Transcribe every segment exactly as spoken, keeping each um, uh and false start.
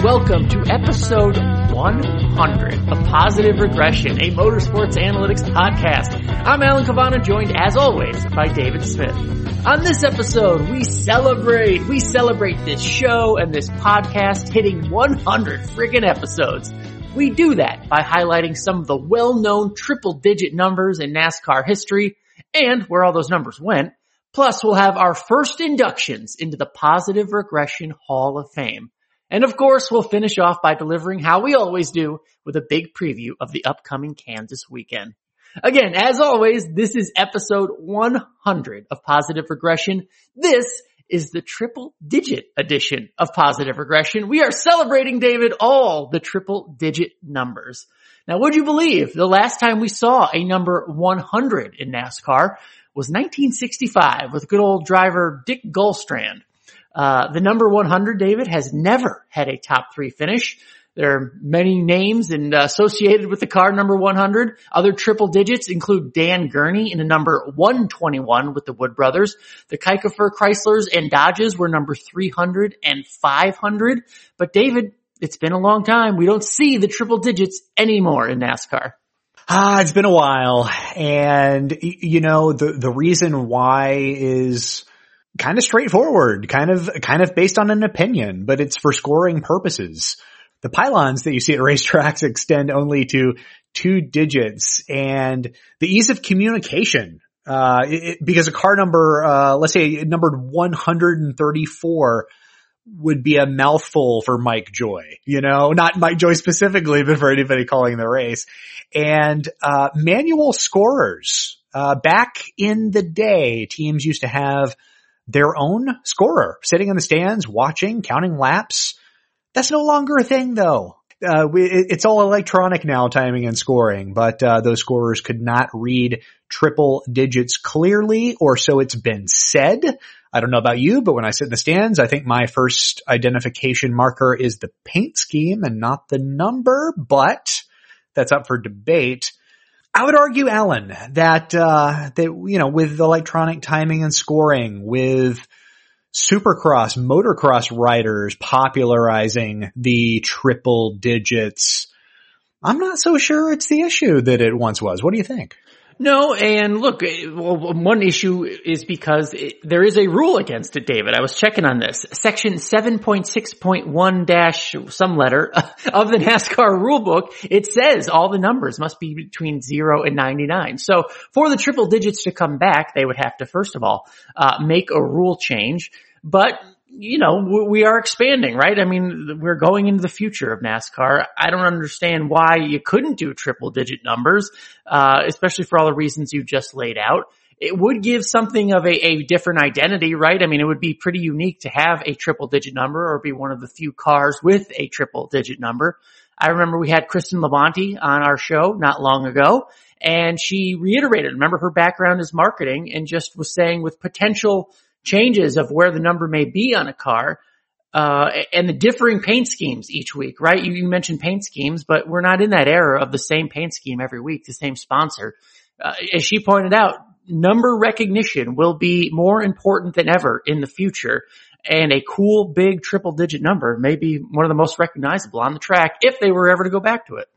welcome to episode one hundred of Positive Regression, a motorsports analytics podcast. I'm Alan Cavana, joined as always by David Smith. On this episode, we celebrate, we celebrate this show and this podcast hitting one hundred friggin' episodes. We do that by highlighting some of the well-known triple-digit numbers in NASCAR history and where all those numbers went. Plus, we'll have our first inductions into the Positive Regression Hall of Fame. And of course, we'll finish off by delivering how we always do with a big preview of the upcoming Kansas weekend. Again, as always, this is episode one hundred of Positive Regression. This is the triple digit edition of Positive Regression. We are celebrating, David, all the triple digit numbers. Now, would you believe the last time we saw a number one hundred in NASCAR was nineteen sixty-five with good old driver Dick Gullstrand. Uh, the number one hundred, David, has never had a top three finish. There are many names and uh, associated with the car number one hundred. Other triple digits include Dan Gurney in a number one twenty-one with the Wood Brothers. The Keukefer Chryslers and Dodges were number three hundred and five hundred. But David, it's been a long time. We don't see the triple digits anymore in NASCAR. Ah, it's been a while. And, you know, the, the reason why is kind of straightforward, kind of, kind of based on an opinion, but it's for scoring purposes. The pylons that you see at racetracks extend only to two digits, and the ease of communication, uh, it, because a car number, uh, let's say numbered one hundred thirty-four would be a mouthful for Mike Joy, you know, not Mike Joy specifically, but for anybody calling the race. And, uh, manual scorers, uh, back in the day, teams used to have their own scorer sitting in the stands, watching, counting laps. That's no longer a thing, though. Uh, we, it's all electronic now, timing and scoring, but uh, those scorers could not read triple digits clearly, or so it's been said. I don't know about you, but when I sit in the stands, I think my first identification marker is the paint scheme and not the number, but that's up for debate. I would argue, Alan, that, uh, that, you know, with electronic timing and scoring, with Supercross, motocross riders popularizing the triple digits, I'm not so sure it's the issue that it once was. What do you think? No, and look, well, one issue is because it, there is a rule against it, David. I was checking on this. Section seven point six point one dash some letter of the NASCAR rulebook, it says all the numbers must be between zero and ninety-nine. So for the triple digits to come back, they would have to, first of all, uh, make a rule change. But, you know, we are expanding, right? I mean, we're going into the future of NASCAR. I don't understand why you couldn't do triple digit numbers, uh, especially for all the reasons you just laid out. It would give something of a, a different identity, right? I mean, it would be pretty unique to have a triple digit number or be one of the few cars with a triple digit number. I remember we had Kristen Labonte on our show not long ago, and she reiterated, remember her background is marketing, and just was saying with potential changes of where the number may be on a car, uh, and the differing paint schemes each week, right? You, you mentioned paint schemes, but we're not in that era of the same paint scheme every week, the same sponsor. Uh, as she pointed out, number recognition will be more important than ever in the future, and a cool big triple digit number may be one of the most recognizable on the track if they were ever to go back to it.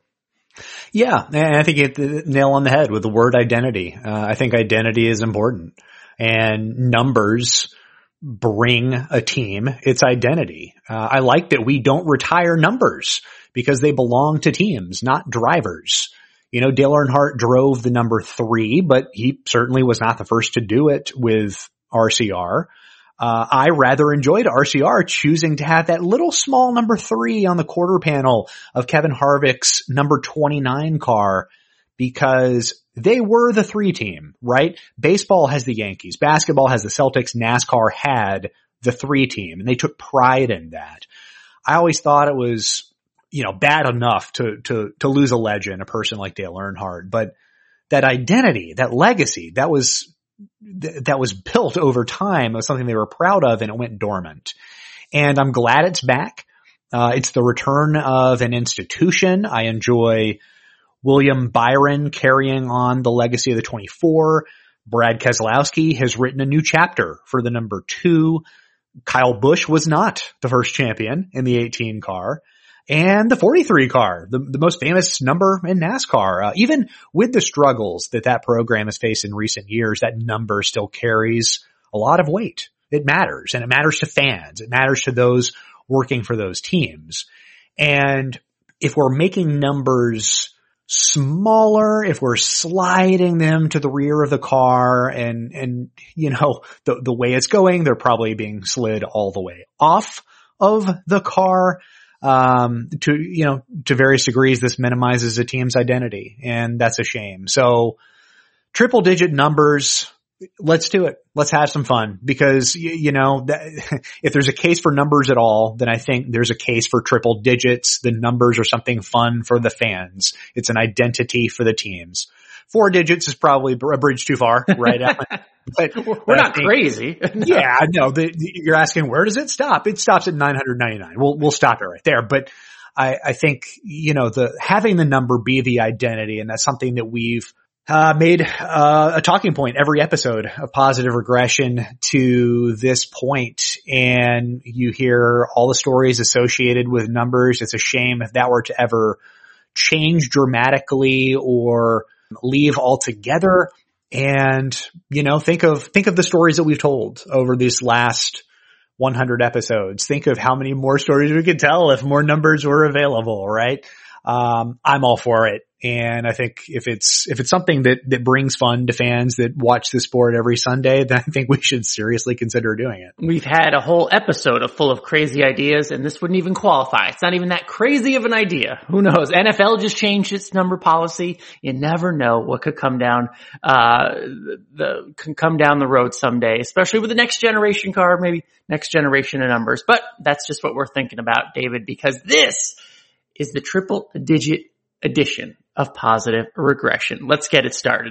Yeah, and I think you hit the nail on the head with the word identity. Uh, I think identity is important. And numbers bring a team its identity. Uh, I like that we don't retire numbers because they belong to teams, not drivers. You know, Dale Earnhardt drove the number three, but he certainly was not the first to do it with R C R. Uh, I rather enjoyed R C R choosing to have that little small number three on the quarter panel of Kevin Harvick's number twenty-nine car, because they were the three team, right? Baseball has the Yankees, basketball has the Celtics, NASCAR had the three team, and they took pride in that. I always thought it was, you know, bad enough to, to, to lose a legend, a person like Dale Earnhardt, but that identity, that legacy, that was, that was built over time. It was something they were proud of, and it went dormant. And I'm glad it's back. Uh, it's the return of an institution. I enjoy William Byron carrying on the legacy of the twenty-four. Brad Keselowski has written a new chapter for the number two. Kyle Busch was not the first champion in the eighteen car. and the forty-three car, the, the most famous number in NASCAR. Uh, even with the struggles that that program has faced in recent years, that number still carries a lot of weight. It matters, and it matters to fans. It matters to those working for those teams. And if we're making numbers smaller, if we're sliding them to the rear of the car and, and, you know, the, the way it's going, they're probably being slid all the way off of the car. Um, to, you know, to various degrees, this minimizes a team's identity, and that's a shame. So triple digit numbers, let's do it. Let's have some fun, because, you, you know, that, if there's a case for numbers at all, then I think there's a case for triple digits. The numbers are something fun for the fans. It's an identity for the teams. Four digits is probably a bridge too far, right? But we're but not think, crazy. yeah, no, the, you're asking, where does it stop? It stops at nine hundred ninety-nine. We'll, we'll stop it right there. But I, I think, you know, the, having the number be the identity, and that's something that we've Uh, made, uh, a talking point every episode of Positive Regression to this point. And you hear all the stories associated with numbers. It's a shame if that were to ever change dramatically or leave altogether. And, you know, think of, think of the stories that we've told over these last one hundred episodes. Think of how many more stories we could tell if more numbers were available, right? Um, I'm all for it. And I think if it's, if it's something that, that brings fun to fans that watch the sport every Sunday, then I think we should seriously consider doing it. We've had a whole episode of full of crazy ideas, and this wouldn't even qualify. It's not even that crazy of an idea. Who knows? N F L just changed its number policy. You never know what could come down, uh, the, can come down the road someday, especially with the next generation car, maybe next generation of numbers. But that's just what we're thinking about, David, because this is the triple digit edition of Positive Regression. Let's get it started.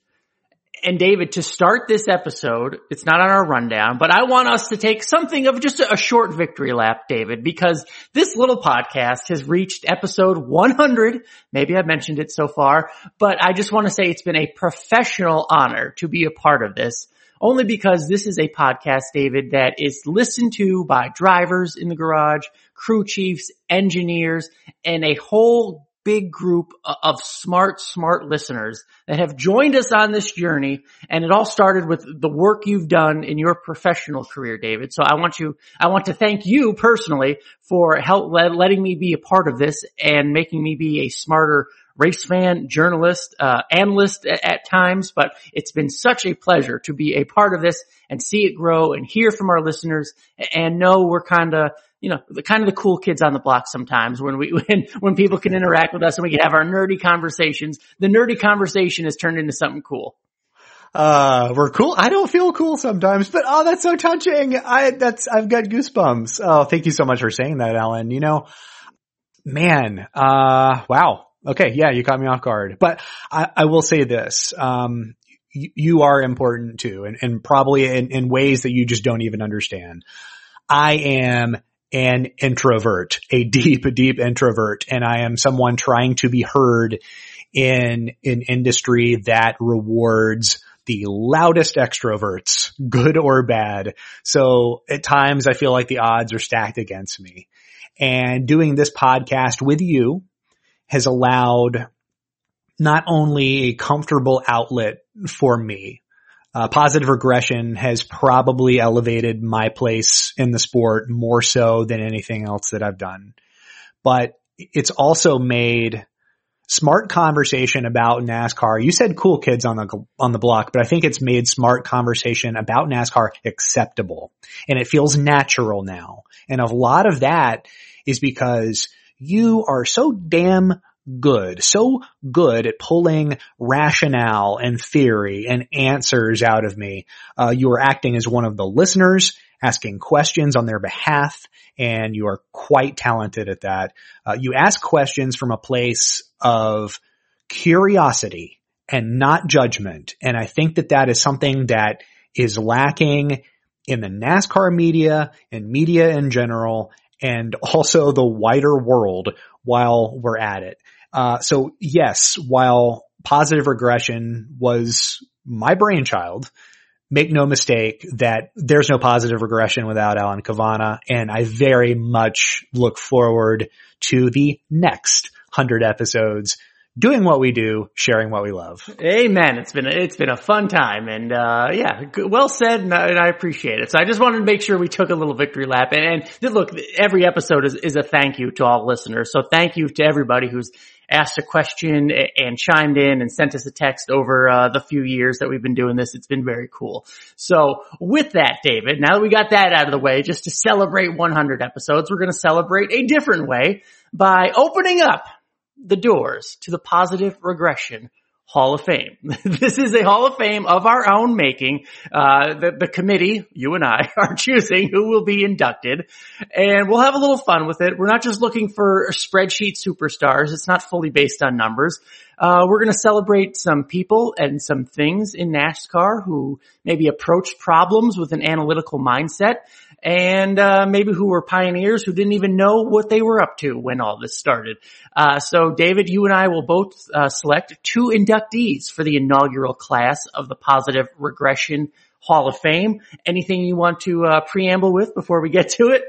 And David, to start this episode, it's not on our rundown, but I want us to take something of just a short victory lap, David, because this little podcast has reached episode one hundred. Maybe I've mentioned it so far, but I just want to say it's been a professional honor to be a part of this. Only because this is a podcast, David, that is listened to by drivers in the garage, crew chiefs, engineers, and a whole big group of smart, smart listeners that have joined us on this journey. And it all started with the work you've done in your professional career, David. So I want you, I want to thank you personally for help let, letting me be a part of this and making me be a smarter race fan, journalist, uh, analyst at, at times. But it's been such a pleasure to be a part of this and see it grow and hear from our listeners and know we're kind of, you know, the kind of the cool kids on the block sometimes when we, when, when people can interact with us and we can have our nerdy conversations. The nerdy conversation has turned into something cool. Uh, we're cool. I don't feel cool sometimes, but oh, that's so touching. I, that's, I've got goosebumps. Oh, thank you so much for saying that, Alan. You know, man, uh, wow. Okay. Yeah. You caught me off guard, but I, I will say this. Um, you, you are important too, and, and probably in, in ways that you just don't even understand. I am an introvert, a deep, deep introvert, and I am someone trying to be heard in an industry that rewards the loudest extroverts, good or bad. So at times I feel like the odds are stacked against me. And doing this podcast with you has allowed not only a comfortable outlet for me, Uh, Positive Regression has probably elevated my place in the sport more so than anything else that I've done. But it's also made smart conversation about NASCAR. You said cool kids on the, on the block, but I think it's made smart conversation about NASCAR acceptable. And it feels natural now. And a lot of that is because you are so damn good, so good at pulling rationale and theory and answers out of me. Uh, you are acting as one of the listeners, asking questions on their behalf, and you are quite talented at that. Uh, you ask questions from a place of curiosity and not judgment. And I think that that is something that is lacking in the NASCAR media and media in general, and also the wider world while we're at it. Uh, so yes, while Positive Regression was my brainchild, make no mistake that there's no positive regression without Alan Cavanna, and I very much look forward to the next hundred episodes, doing what we do, sharing what we love. Amen. It's been, it's been a fun time, and, uh, yeah, well said, and I, and I appreciate it. So I just wanted to make sure we took a little victory lap, and, and look, every episode is, is a thank you to all listeners. So thank you to everybody who's asked a question and chimed in and sent us a text over uh, the few years that we've been doing this. It's been very cool. So with that, David, now that we got that out of the way, just to celebrate one hundred episodes, we're going to celebrate a different way by opening up the doors to the Positive Regression Hall of Fame. This is a Hall of Fame of our own making. Uh, the, the committee, you and I, are choosing who will be inducted, and we'll have a little fun with it. We're not just looking for spreadsheet superstars. It's not fully based on numbers. Uh, we're going to celebrate some people and some things in NASCAR who maybe approached problems with an analytical mindset, and uh maybe who were pioneers who didn't even know what they were up to when all this started. Uh so David, you and I will both uh select two inductees for the inaugural class of the Positive Regression Hall of Fame. Anything you want to uh preamble with before we get to it?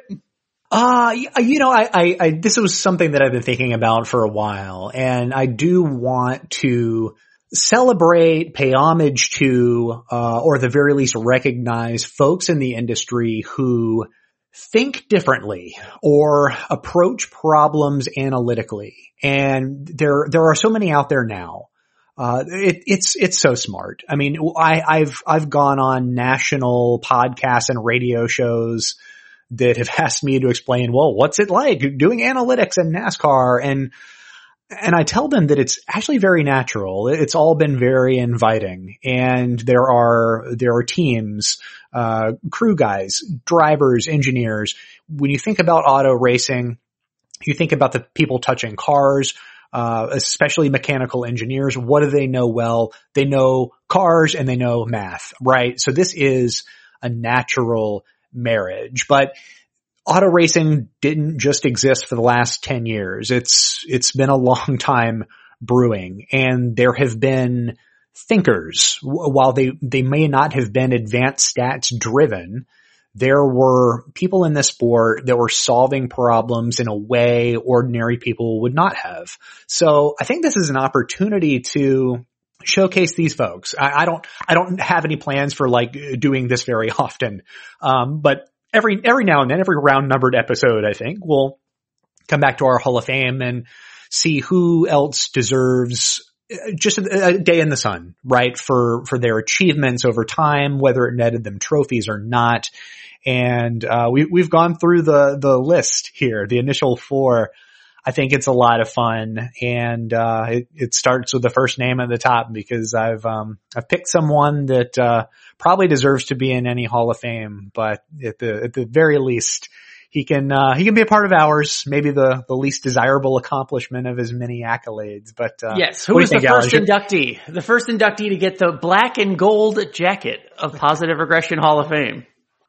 Uh, you know, I, I, I, this was something that I've been thinking about for a while, and I do want to celebrate, pay homage to, uh, or at the very least recognize folks in the industry who think differently or approach problems analytically. And there, there are so many out there now. Uh, it, it's, it's so smart. I mean, I, I've, I've gone on national podcasts and radio shows that have asked me to explain, well, what's it like doing analytics in NASCAR? And, and I tell them that it's actually very natural. It's all been very inviting. And there are, there are teams, uh, crew guys, drivers, engineers. When you think about auto racing, you think about the people touching cars, uh, especially mechanical engineers. What do they know well? They know cars and they know math, right? So this is a natural marriage, but auto racing didn't just exist for the last ten years. It's, it's been a long time brewing, and there have been thinkers. While they, they may not have been advanced stats driven, there were people in this sport that were solving problems in a way ordinary people would not have. So I think this is an opportunity to showcase these folks. I, I don't, I don't have any plans for like doing this very often. Um, but every, every now and then, every round numbered episode, I think we'll come back to our Hall of Fame and see who else deserves just a, a day in the sun, right? For, for their achievements over time, whether it netted them trophies or not. And, uh, we, we've gone through the, the list here, the initial four. I think it's a lot of fun, and uh it, it starts with the first name at the top because I've um I've picked someone that uh probably deserves to be in any Hall of Fame, but at the at the very least he can uh he can be a part of ours, maybe the the least desirable accomplishment of his many accolades. But uh yes, who is the first inductee? The first inductee to get the black and gold jacket of Positive Regression Hall of Fame.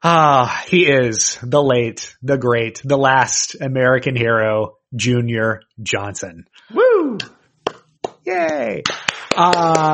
Ah, he is the late, the great, the last American hero, Junior Johnson. Woo! Yay! Uh,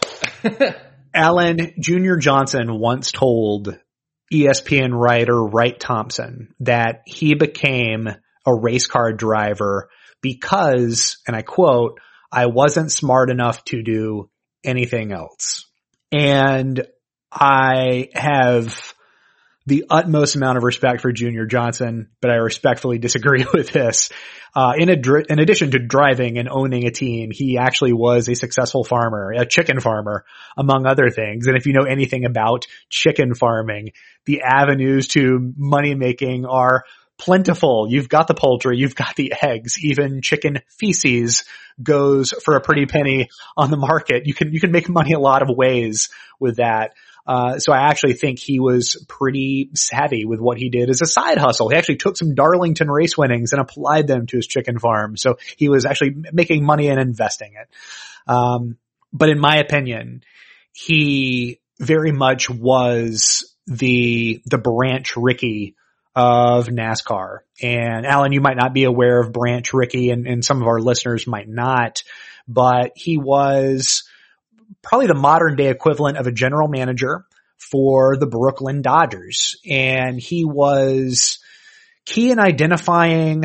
Alan, Junior Johnson once told E S P N writer Wright Thompson that he became a race car driver because, and I quote, "I wasn't smart enough to do anything else." And I have the utmost amount of respect for Junior Johnson, but I respectfully disagree with this. Uh, in, ad- in addition to driving and owning a team, he actually was a successful farmer, a chicken farmer, among other things. And if you know anything about chicken farming, the avenues to money making are plentiful. You've got the poultry, you've got the eggs, even chicken feces goes for a pretty penny on the market. You can, you can make money a lot of ways with that. Uh, so I actually think he was pretty savvy with what he did as a side hustle. He actually took some Darlington race winnings and applied them to his chicken farm. So he was actually making money and investing it. Um, but in my opinion, he very much was the, the Branch Rickey of NASCAR. And Alan, you might not be aware of Branch Rickey, and, and some of our listeners might not, but he was probably the modern day equivalent of a general manager for the Brooklyn Dodgers. And he was key in identifying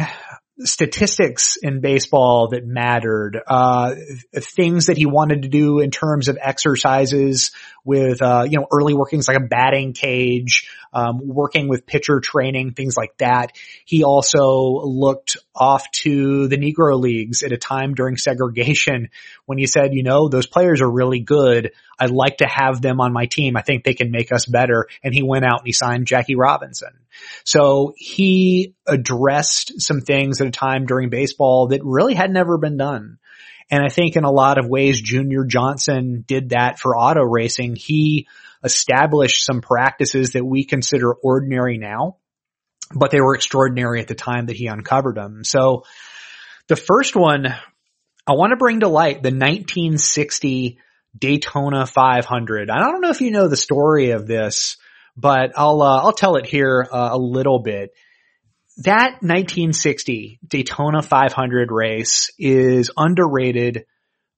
statistics in baseball that mattered, uh, things that he wanted to do in terms of exercises with, uh, you know, early workings like a batting cage, um, working with pitcher training, things like that. He also looked off to the Negro Leagues at a time during segregation when he said, you know, those players are really good. I'd like to have them on my team. I think they can make us better. And he went out and he signed Jackie Robinson. So he addressed some things at a time during baseball that really had never been done. And I think in a lot of ways, Junior Johnson did that for auto racing. He established some practices that we consider ordinary now, but they were extraordinary at the time that he uncovered them. So the first one I want to bring to light, the nineteen sixty Daytona five hundred. I don't know if you know the story of this, but I'll, uh, I'll tell it here uh, a little bit. That nineteen sixty Daytona five hundred race is underrated,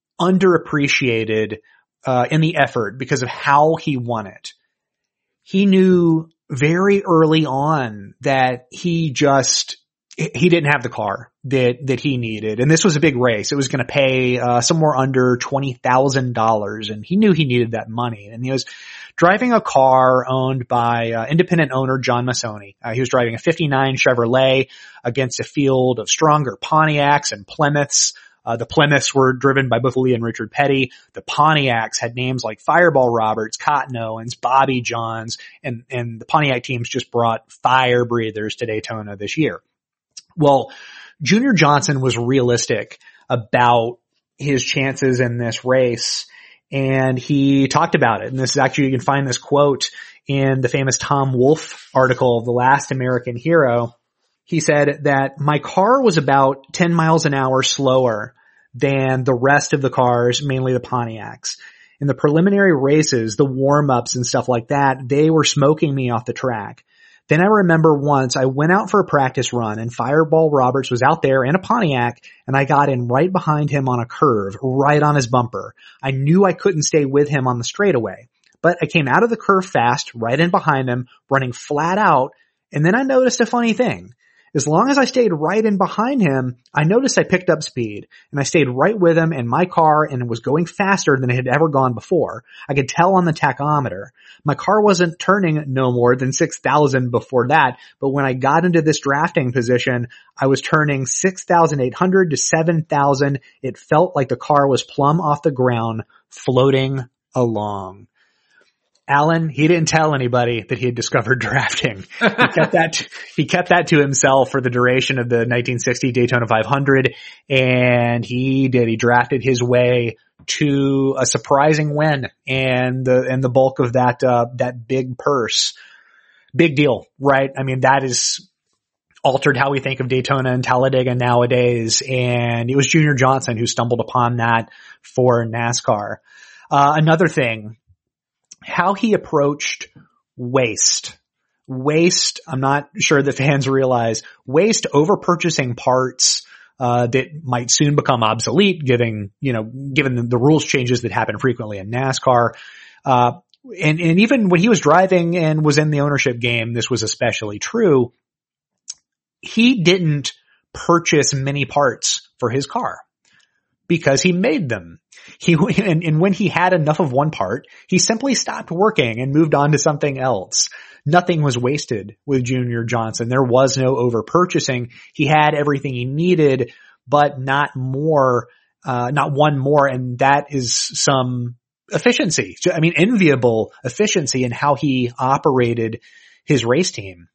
underappreciated, uh, in the effort because of how he won it. He knew very early on that he just, he didn't have the car that, that he needed. And this was a big race. It was going to pay, uh, somewhere under twenty thousand dollars. And he knew he needed that money. And he was driving a car owned by uh, independent owner John Massoni. Uh, he was driving a fifty-nine Chevrolet against a field of stronger Pontiacs and Plymouths. Uh, the Plymouths were driven by both Lee and Richard Petty. The Pontiacs had names like Fireball Roberts, Cotton Owens, Bobby Johns, and, and the Pontiac teams just brought fire breathers to Daytona this year. Well, Junior Johnson was realistic about his chances in this race, and he talked about it. And this is actually, you can find this quote in the famous Tom Wolfe article, The Last American Hero. He said that my car was about ten miles an hour slower than the rest of the cars, mainly the Pontiacs. In the preliminary races, the warm-ups and stuff like that, they were smoking me off the track. Then I remember once I went out for a practice run and Fireball Roberts was out there in a Pontiac and I got in right behind him on a curve, right on his bumper. I knew I couldn't stay with him on the straightaway, but I came out of the curve fast, right in behind him, running flat out, and then I noticed a funny thing. As long as I stayed right in behind him, I noticed I picked up speed and I stayed right with him in my car and it was going faster than it had ever gone before. I could tell on the tachometer. My car wasn't turning no more than six thousand before that, but when I got into this drafting position, I was turning six thousand eight hundred to seven thousand. It felt like the car was plumb off the ground, floating along. Alan, he didn't tell anybody that he had discovered drafting. He kept that, he kept that to himself for the duration of the nineteen sixty Daytona five hundred. And he did, he drafted his way to a surprising win and the, and the bulk of that, uh, that big purse. Big deal, right? I mean, that is altered how we think of Daytona and Talladega nowadays. And it was Junior Johnson who stumbled upon that for NASCAR. Uh, another thing, how he approached waste. Waste, I'm not sure the fans realize, waste over purchasing parts uh that might soon become obsolete given, you know, given the, the rules changes that happen frequently in NASCAR. Uh and, and even when he was driving and was in the ownership game, this was especially true. He didn't purchase many parts for his car because he made them. He, and, and when he had enough of one part, he simply stopped working and moved on to something else. Nothing was wasted with Junior Johnson. There was no over purchasing. He had everything he needed, but not more, uh, not one more. And that is some efficiency. I mean, enviable efficiency in how he operated his race team.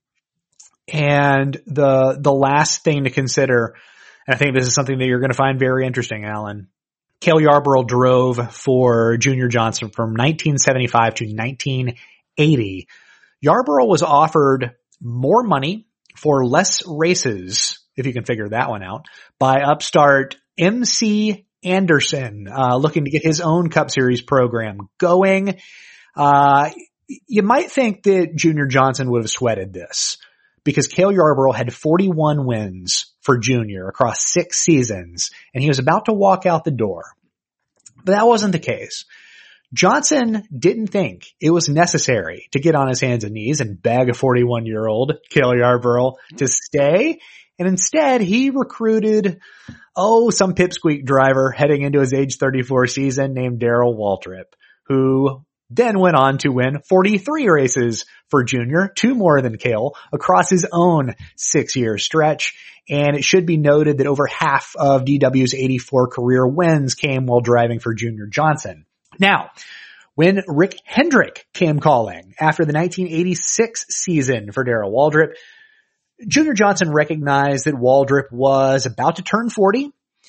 And the, the last thing to consider, and I think this is something that you're going to find very interesting, Alan. Cale Yarborough drove for Junior Johnson from nineteen seventy-five to nineteen eighty. Yarborough was offered more money for less races, if you can figure that one out, by upstart M C Anderson, uh, looking to get his own Cup Series program going. Uh, you might think that Junior Johnson would have sweated this, because Cale Yarborough had forty-one wins for Junior across six seasons, and he was about to walk out the door. But that wasn't the case. Johnson didn't think it was necessary to get on his hands and knees and beg a forty-one-year-old Cale Yarborough to stay. And instead, he recruited, oh, some pipsqueak driver heading into his age thirty-four season named Darrell Waltrip, who then went on to win forty-three races for Junior, two more than Cale, across his own six-year stretch. And it should be noted that over half of D W's eighty-four career wins came while driving for Junior Johnson. Now, when Rick Hendrick came calling after the nineteen eighty-six season for Darrell Waltrip, Junior Johnson recognized that Waltrip was about to turn forty,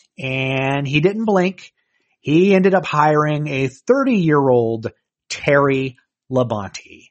and he didn't blink. He ended up hiring a thirty-year-old Terry Labonte.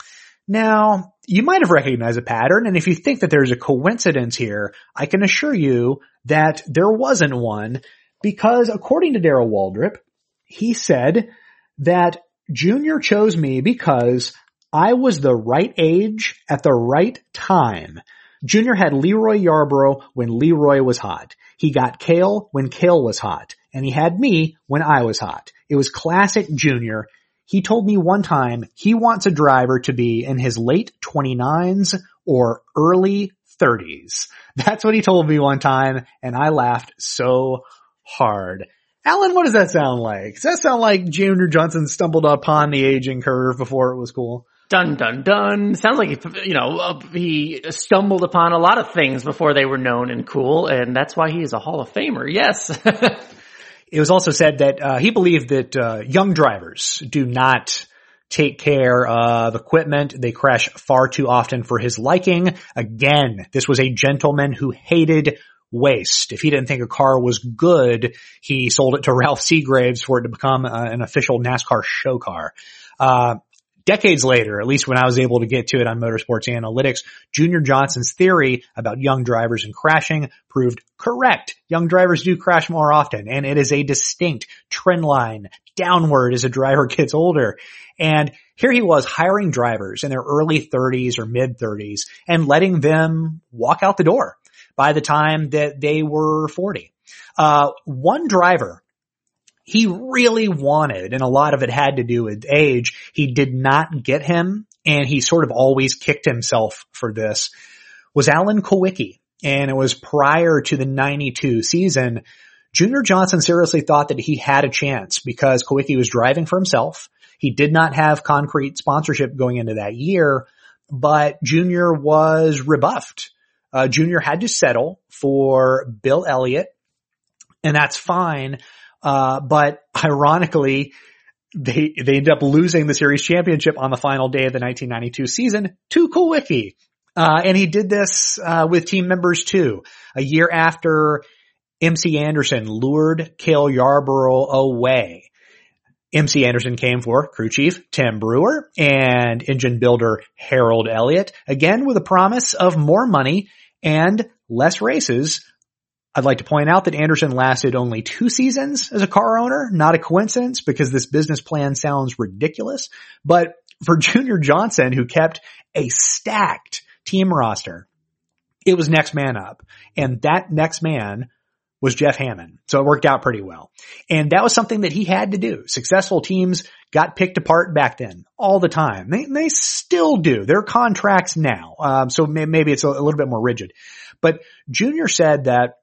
Now, you might have recognized a pattern, and if you think that there's a coincidence here, I can assure you that there wasn't one, because according to Darrell Waltrip, he said that Junior chose me because I was the right age at the right time. Junior had Leroy Yarborough when Leroy was hot. He got Cale when Cale was hot. And he had me when I was hot. It was classic Junior. He told me one time he wants a driver to be in his late twenty-nines or early thirties. That's what he told me one time, and I laughed so hard. Alan, what does that sound like? Does that sound like Junior Johnson stumbled upon the aging curve before it was cool? Dun, dun, dun. Sounds like, he, you know, uh, he stumbled upon a lot of things before they were known and cool, and that's why he is a Hall of Famer. Yes. It was also said that uh, he believed that uh, young drivers do not take care of equipment. They crash far too often for his liking. Again, this was a gentleman who hated waste. If he didn't think a car was good, he sold it to Ralph Seagraves for it to become uh, an official NASCAR show car. Uh, decades later, at least when I was able to get to it on Motorsports Analytics, Junior Johnson's theory about young drivers and crashing proved correct. Young drivers do crash more often, and it is a distinct trend line downward as a driver gets older. And here he was hiring drivers in their early thirties or mid thirties and letting them walk out the door by the time that they were forty. Uh, one driver he really wanted, and a lot of it had to do with age, he did not get him, and he sort of always kicked himself for this, was Alan Kulwicki. And it was prior to the ninety-two season. Junior Johnson seriously thought that he had a chance because Kulwicki was driving for himself. He did not have concrete sponsorship going into that year, but Junior was rebuffed. Uh, Junior had to settle for Bill Elliott, and that's fine. Uh, but ironically, they, they ended up losing the series championship on the final day of the nineteen ninety-two season to Kulwicki. Uh, and he did this, uh, with team members too. A year after M C Anderson lured Cale Yarborough away, M C Anderson came for crew chief Tim Brewer and engine builder Harold Elliott, again with a promise of more money and less races. I'd like to point out that Anderson lasted only two seasons as a car owner, not a coincidence because this business plan sounds ridiculous. But for Junior Johnson, who kept a stacked team roster, it was next man up. And that next man was Jeff Hammond. So it worked out pretty well. And that was something that he had to do. Successful teams got picked apart back then all the time. They, they still do. They're contracts now. Um, so may, maybe it's a, a little bit more rigid. But Junior said that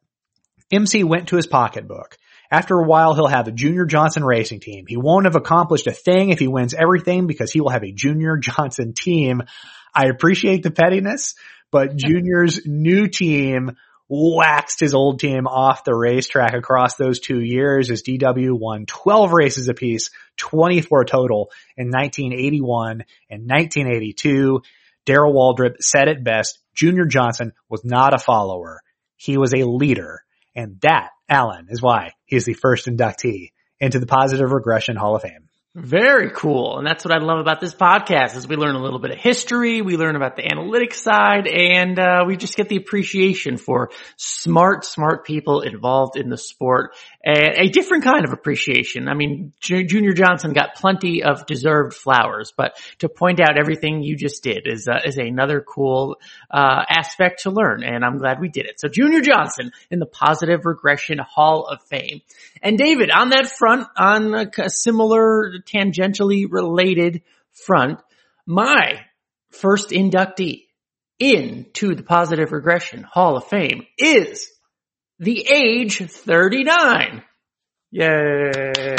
M C went to his pocketbook. After a while, he'll have a Junior Johnson racing team. He won't have accomplished a thing if he wins everything because he will have a Junior Johnson team. I appreciate the pettiness, but Junior's new team waxed his old team off the racetrack across those two years as D W won twelve races apiece, twenty-four total in nineteen eighty-one and nineteen eighty-two. Darrell Waltrip said it best, Junior Johnson was not a follower. He was a leader. And that, Alan, is why he's the first inductee into the Positive Regression Hall of Fame. Very cool. And that's what I love about this podcast is we learn a little bit of history, we learn about the analytics side, and uh, we just get the appreciation for smart, smart people involved in the sport. A, a different kind of appreciation. I mean, J- Junior Johnson got plenty of deserved flowers, but to point out everything you just did is uh, is another cool uh aspect to learn, and I'm glad we did it. So Junior Johnson in the Positive Regression Hall of Fame. And David, on that front, on a, a similar tangentially related front, my first inductee into the Positive Regression Hall of Fame is the age thirty-nine. Yay.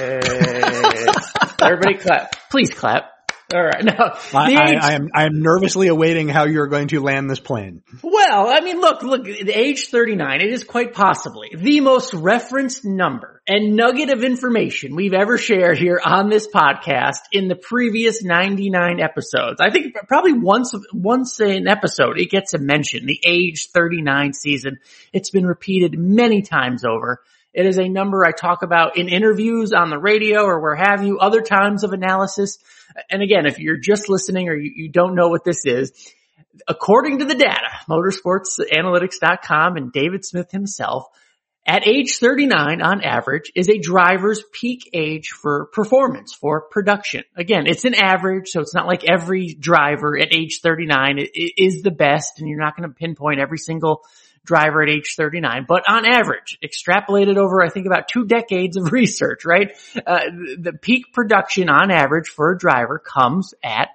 Everybody clap. Please clap. All right. Now, I, age, I, I am I am nervously awaiting how you're going to land this plane. Well, I mean, look, look, the age thirty-nine, it is quite possibly the most referenced number and nugget of information we've ever shared here on this podcast in the previous ninety-nine episodes. I think probably once, once an episode, it gets a mention, the age thirty-nine season. It's been repeated many times over. It is a number I talk about in interviews on the radio or where have you, other times of analysis. And again, if you're just listening or you, you don't know what this is, according to the data, motorsports analytics dot com and David Smith himself, at age thirty-nine on average is a driver's peak age for performance, for production. Again, it's an average, so it's not like every driver at age thirty-nine is the best, and you're not going to pinpoint every single driver at age thirty-nine, but on average, extrapolated over, I think, about two decades of research, right? Uh, the peak production on average for a driver comes at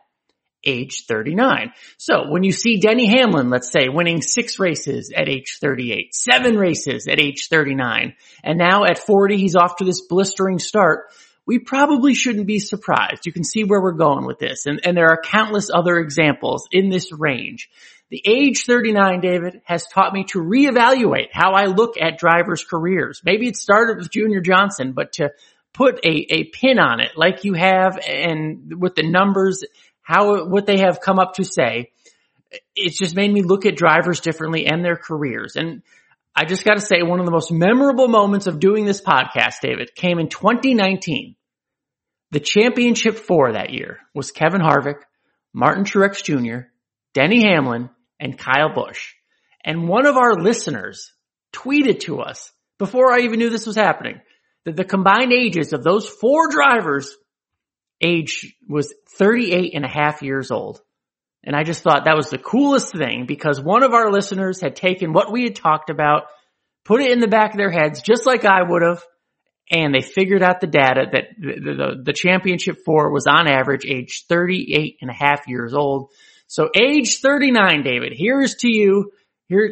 age thirty-nine. So when you see Denny Hamlin, let's say, winning six races at age thirty-eight, seven races at age thirty-nine, and now at forty, he's off to this blistering start, we probably shouldn't be surprised. You can see where we're going with this. And, and there are countless other examples in this range. The age thirty-nine, David, has taught me to reevaluate how I look at drivers' careers. Maybe it started with Junior Johnson, but to put a, a pin on it like you have and with the numbers, how, what they have come up to say, it's just made me look at drivers differently and their careers. And I just got to say, one of the most memorable moments of doing this podcast, David, came in twenty nineteen. The championship four that year was Kevin Harvick, Martin Truex Junior, Denny Hamlin, and Kyle Busch. And one of our listeners tweeted to us before I even knew this was happening that the combined ages of those four drivers age was thirty-eight and a half years old. And I just thought that was the coolest thing because one of our listeners had taken what we had talked about, put it in the back of their heads just like I would have, and they figured out the data that the, the, the championship four was on average age thirty-eight and a half years old. So age thirty-nine, David, here's to you. Here,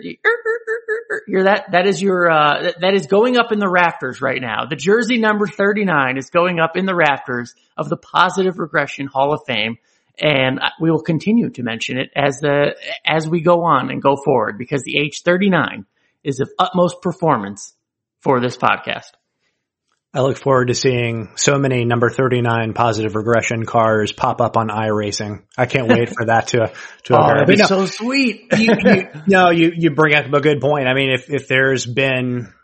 here that, that is your, uh, that, that is going up in the rafters right now. The jersey number thirty-nine is going up in the rafters of the Positive Regression Hall of Fame. And we will continue to mention it as the, as we go on and go forward because the age thirty-nine is of utmost performance for this podcast. I look forward to seeing so many number thirty-nine Positive Regression cars pop up on iRacing. I can't wait for that to, to oh, occur. that'd be no, so sweet. you, you, no, you, you bring up a good point. I mean, if, if there's been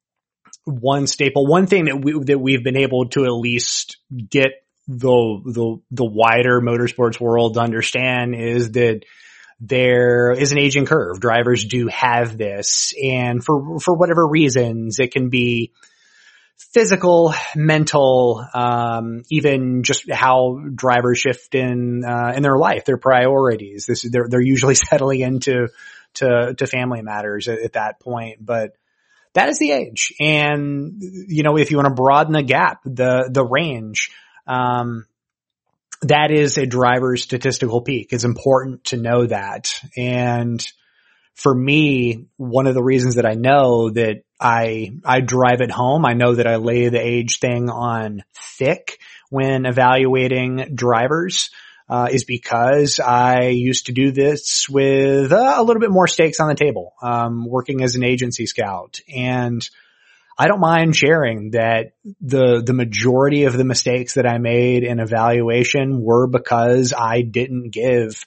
one staple, one thing that we, that we've been able to at least get the, the, the wider motorsports world to understand is that there is an aging curve. Drivers do have this, and for, for whatever reasons, it can be physical, mental, um, even just how drivers shift in, uh, in their life, their priorities. This is, they're, they're usually settling into, to, to family matters at, at that point, but that is the age. And, you know, if you want to broaden the gap, the, the range, um, that is a driver's statistical peak. It's important to know that. And for me, one of the reasons that I know that I, I drive it home, I know that I lay the age thing on thick when evaluating drivers, uh, is because I used to do this with uh, a little bit more stakes on the table, um, working as an agency scout. And I don't mind sharing that the, the majority of the mistakes that I made in evaluation were because I didn't give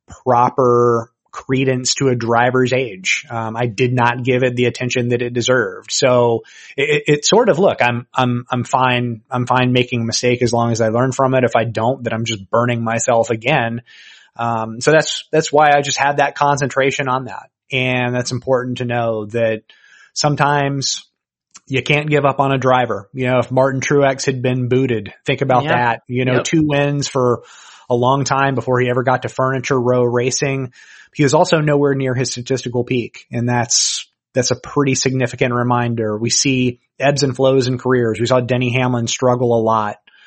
proper credence to a driver's age. Um, I did not give it the attention that it deserved. So it, it sort of, look, I'm, I'm, I'm fine. I'm fine making a mistake as long as I learn from it. If I don't, then I'm just burning myself again. Um, so that's, that's why I just have that concentration on that. And that's important to know that sometimes you can't give up on a driver. You know, if Martin Truex had been booted, think about yeah. that, you know, yep. two wins for a long time before he ever got to Furniture Row Racing. He was also nowhere near his statistical peak. And that's, that's a pretty significant reminder. We see ebbs and flows in careers. We saw Denny Hamlin struggle a lot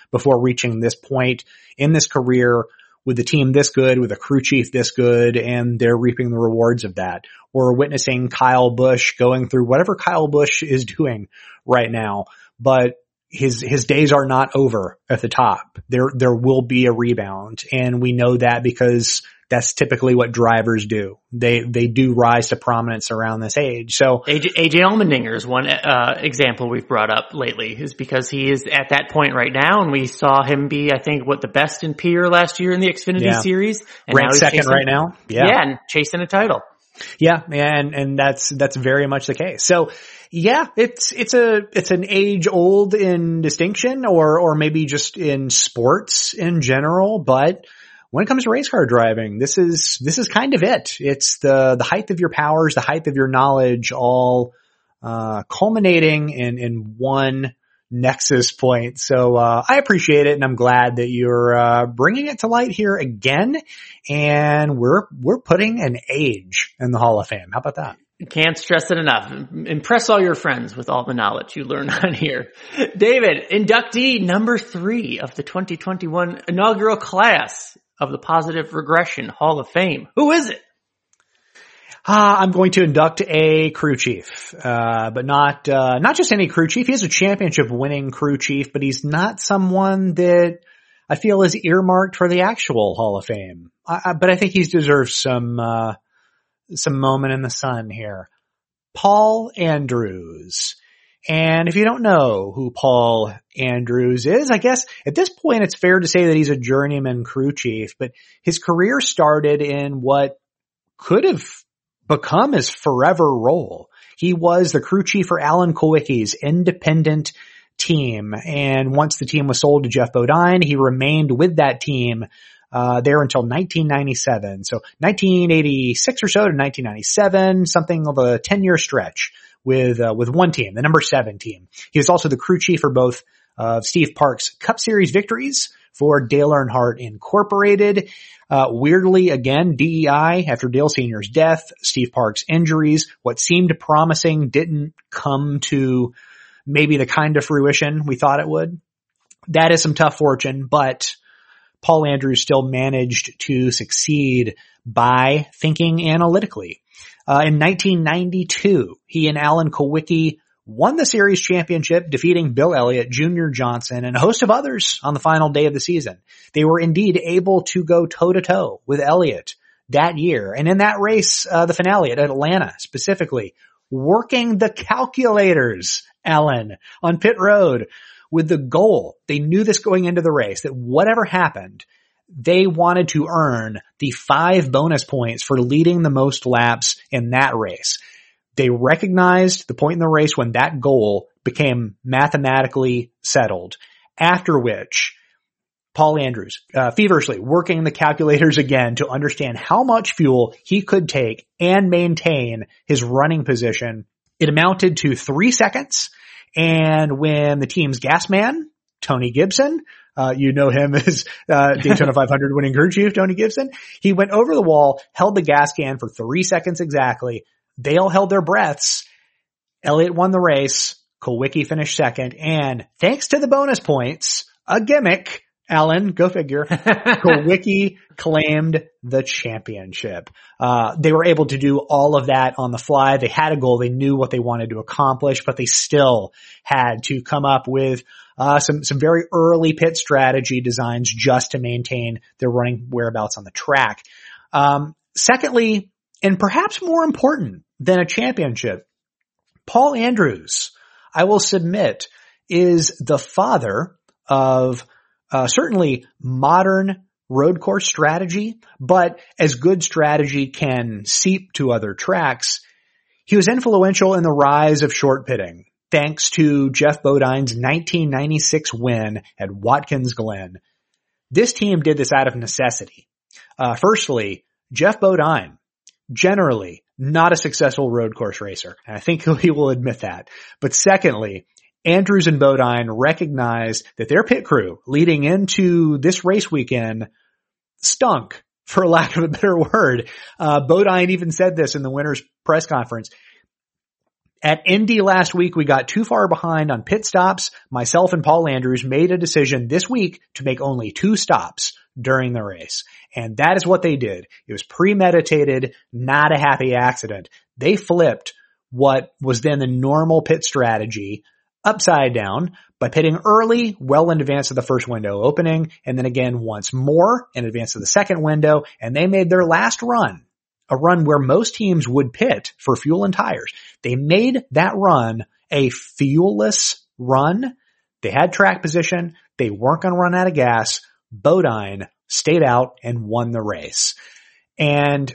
before reaching this point in this career with a team this good, with a crew chief this good, and they're reaping the rewards of that. We're witnessing Kyle Busch going through whatever Kyle Busch is doing right now, but his, his days are not over at the top. There, there will be a rebound, and we know that because that's typically what drivers do. They, they do rise to prominence around this age. So A J, A J Allmendinger is one uh, example we've brought up lately, is because he is at that point right now, and we saw him be, I think, what the best in Peer last year in the Xfinity yeah. Series, and ranked second chasing, right now. Yeah. yeah, and chasing a title. Yeah, and and that's that's very much the case. So, yeah, it's it's a it's an age old in distinction, or or maybe just in sports in general, but when it comes to race car driving, this is, this is kind of it. It's the, the height of your powers, the height of your knowledge, all, uh, culminating in, in one nexus point. So, uh, I appreciate it, and I'm glad that you're, uh, bringing it to light here again. And we're, we're putting an age in the Hall of Fame. How about that? Can't stress it enough. Impress all your friends with all the knowledge you learn on here. David, inductee number three of the twenty twenty-one inaugural class of the Positive Regression Hall of Fame. Who is it? Uh, I'm going to induct a crew chief, uh, but not, uh, not just any crew chief. He is a championship winning crew chief, but he's not someone that I feel is earmarked for the actual Hall of Fame. I, I, but I think he's deserves some, uh, some moment in the sun here. Paul Andrews. And if you don't know who Paul Andrews is, I guess at this point it's fair to say that he's a journeyman crew chief, but his career started in what could have become his forever role. He was the crew chief for Alan Kulwicki's independent team, and once the team was sold to Geoff Bodine, he remained with that team uh there until nineteen ninety-seven. So nineteen eighty-six or so to nineteen ninety-seven, something of a ten-year stretch with uh, with one team, the number seven team. He was also the crew chief for both of uh, Steve Park's Cup Series victories for Dale Earnhardt Incorporated. Uh, weirdly, again, D E I, after Dale Senior's death, Steve Park's injuries, what seemed promising didn't come to maybe the kind of fruition we thought it would. That is some tough fortune, but Paul Andrews still managed to succeed by thinking analytically. Uh, in nineteen ninety-two, he and Alan Kulwicki won the series championship, defeating Bill Elliott, Junior Johnson, and a host of others on the final day of the season. They were indeed able to go toe-to-toe with Elliott that year. And in that race, uh, the finale at Atlanta specifically, working the calculators, Alan, on pit road with the goal. They knew this going into the race, that whatever happened, they wanted to earn the five bonus points for leading the most laps in that race. They recognized the point in the race when that goal became mathematically settled, after which Paul Andrews, uh, feverishly working the calculators again to understand how much fuel he could take and maintain his running position. It amounted to three seconds. And when the team's gas man, Tony Gibson, Uh, you know him as, uh, Daytona five hundred winning crew chief, Tony Gibson. He went over the wall, held the gas can for three seconds exactly. They all held their breaths. Elliott won the race. Kulwicki finished second. And thanks to the bonus points, a gimmick, Alan, go figure, Kulwicki claimed the championship. Uh, they were able to do all of that on the fly. They had a goal. They knew what they wanted to accomplish, but they still had to come up with Uh, some, some very early pit strategy designs just to maintain their running whereabouts on the track. Um, secondly, and perhaps more important than a championship, Paul Andrews, I will submit, is the father of, uh, certainly modern road course strategy, but as good strategy can seep to other tracks, he was influential in the rise of short pitting, thanks to Geoff Bodine's nineteen ninety-six win at Watkins Glen. This team did this out of necessity. Uh, firstly, Geoff Bodine, generally not a successful road course racer, and I think he will admit that. But secondly, Andrews and Bodine recognized that their pit crew leading into this race weekend stunk, for lack of a better word. Uh, Bodine even said this in the winner's press conference. At Indy last week, we got too far behind on pit stops. Myself and Paul Andrews made a decision this week to make only two stops during the race. And that is what they did. It was premeditated, not a happy accident. They flipped what was then the normal pit strategy upside down by pitting early, well in advance of the first window opening, and then again once more in advance of the second window, and they made their last run, a run where most teams would pit for fuel and tires. They made that run a fuelless run. They had track position. They weren't going to run out of gas. Bodine stayed out and won the race. And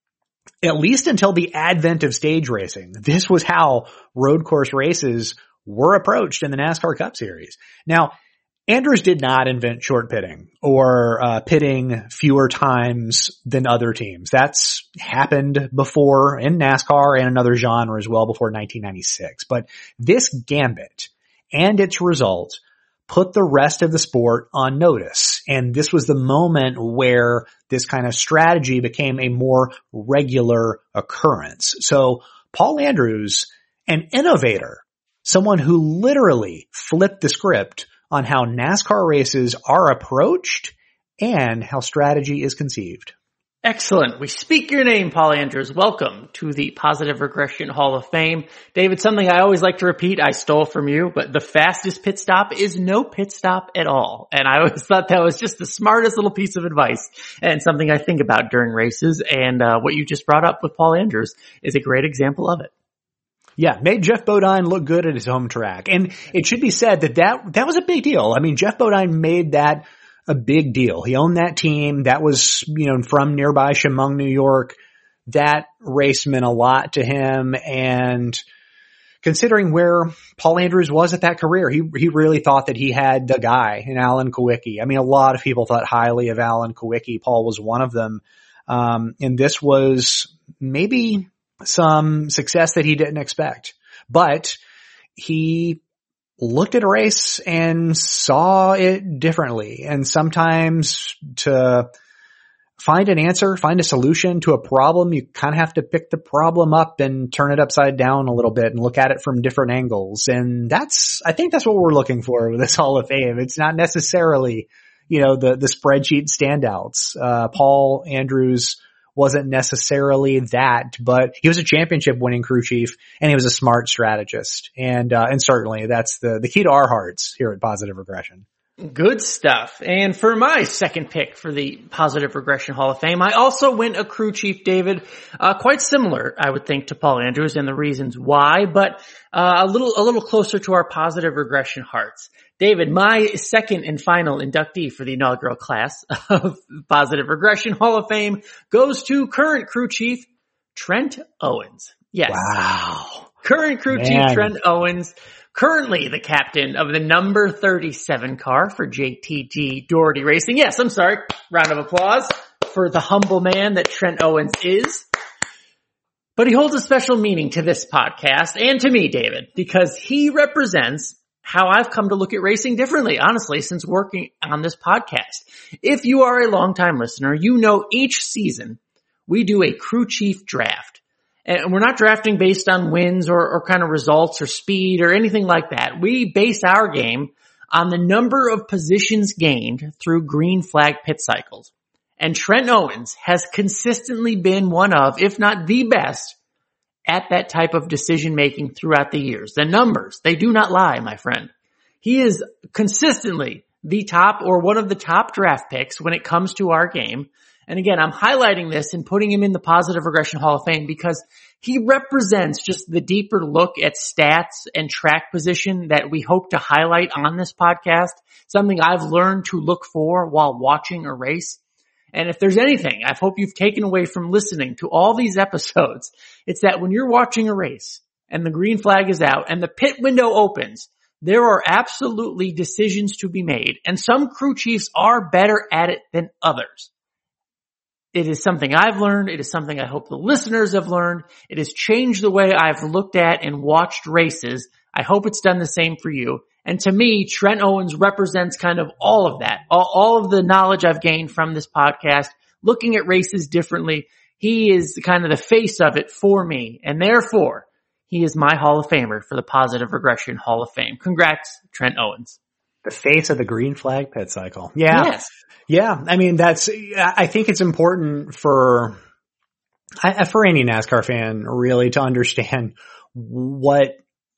at least until the advent of stage racing, this was how road course races were approached in the NASCAR Cup Series. Now, Andrews did not invent short pitting or uh, pitting fewer times than other teams. That's happened before in NASCAR and in other genres well before nineteen ninety-six. But this gambit and its result put the rest of the sport on notice. And this was the moment where this kind of strategy became a more regular occurrence. So Paul Andrews, an innovator, someone who literally flipped the script on how NASCAR races are approached and how strategy is conceived. Excellent. We speak your name, Paul Andrews. Welcome to the Positive Regression Hall of Fame. David, something I always like to repeat, I stole from you, but the fastest pit stop is no pit stop at all. And I always thought that was just the smartest little piece of advice and something I think about during races. And uh, what you just brought up with Paul Andrews is a great example of it. Yeah, made Geoff Bodine look good at his home track. And it should be said that that, that was a big deal. I mean, Geoff Bodine made that a big deal. He owned that team. That was, you know, from nearby Chemung, New York. That race meant a lot to him. And considering where Paul Andrews was at that career, he, he really thought that he had the guy in Alan Kulwicki. I mean, a lot of people thought highly of Alan Kulwicki. Paul was one of them. Um, and this was maybe some success that he didn't expect, but he looked at a race and saw it differently. And sometimes to find an answer, find a solution to a problem, you kind of have to pick the problem up and turn it upside down a little bit and look at it from different angles. And that's, I think that's what we're looking for with this Hall of Fame. It's not necessarily, you know, the, the spreadsheet standouts. Uh, Paul Andrews wasn't necessarily that, but he was a championship winning crew chief and he was a smart strategist. And, uh, and certainly that's the, the key to our hearts here at Positive Regression. Good stuff. And for my second pick for the Positive Regression Hall of Fame, I also went a crew chief, David, uh, quite similar, I would think, to Paul Andrews and the reasons why, but, uh, a little, a little closer to our Positive Regression hearts. David, my second and final inductee for the inaugural class of Positive Regression Hall of Fame goes to current crew chief Trent Owens. Yes. Wow. Current crew Man. chief Trent Owens, currently the captain of the number thirty-seven car for J T G Doherty Racing. Yes, I'm sorry. Round of applause for the humble man that Trent Owens is. But he holds a special meaning to this podcast and to me, David, because he represents how I've come to look at racing differently, honestly, since working on this podcast. If you are a longtime listener, you know each season we do a crew chief draft. And we're not drafting based on wins or, or kind of results or speed or anything like that. We base our game on the number of positions gained through green flag pit cycles. And Trent Owens has consistently been one of, if not the best, at that type of decision making throughout the years. The numbers, they do not lie, my friend. He is consistently the top or one of the top draft picks when it comes to our game. And again, I'm highlighting this and putting him in the Positive Regression Hall of Fame because he represents just the deeper look at stats and track position that we hope to highlight on this podcast, something I've learned to look for while watching a race. And if there's anything I hope you've taken away from listening to all these episodes, it's that when you're watching a race and the green flag is out and the pit window opens, there are absolutely decisions to be made. And some crew chiefs are better at it than others. It is something I've learned. It is something I hope the listeners have learned. It has changed the way I've looked at and watched races. I hope it's done the same for you. And to me, Trent Owens represents kind of all of that, all, all of the knowledge I've gained from this podcast, looking at races differently. He is kind of the face of it for me. And therefore, he is my Hall of Famer for the Positive Regression Hall of Fame. Congrats, Trent Owens. The face of the green flag pit cycle. Yeah. Yes. Yeah. I mean, that's, I think it's important for, for any NASCAR fan really to understand what,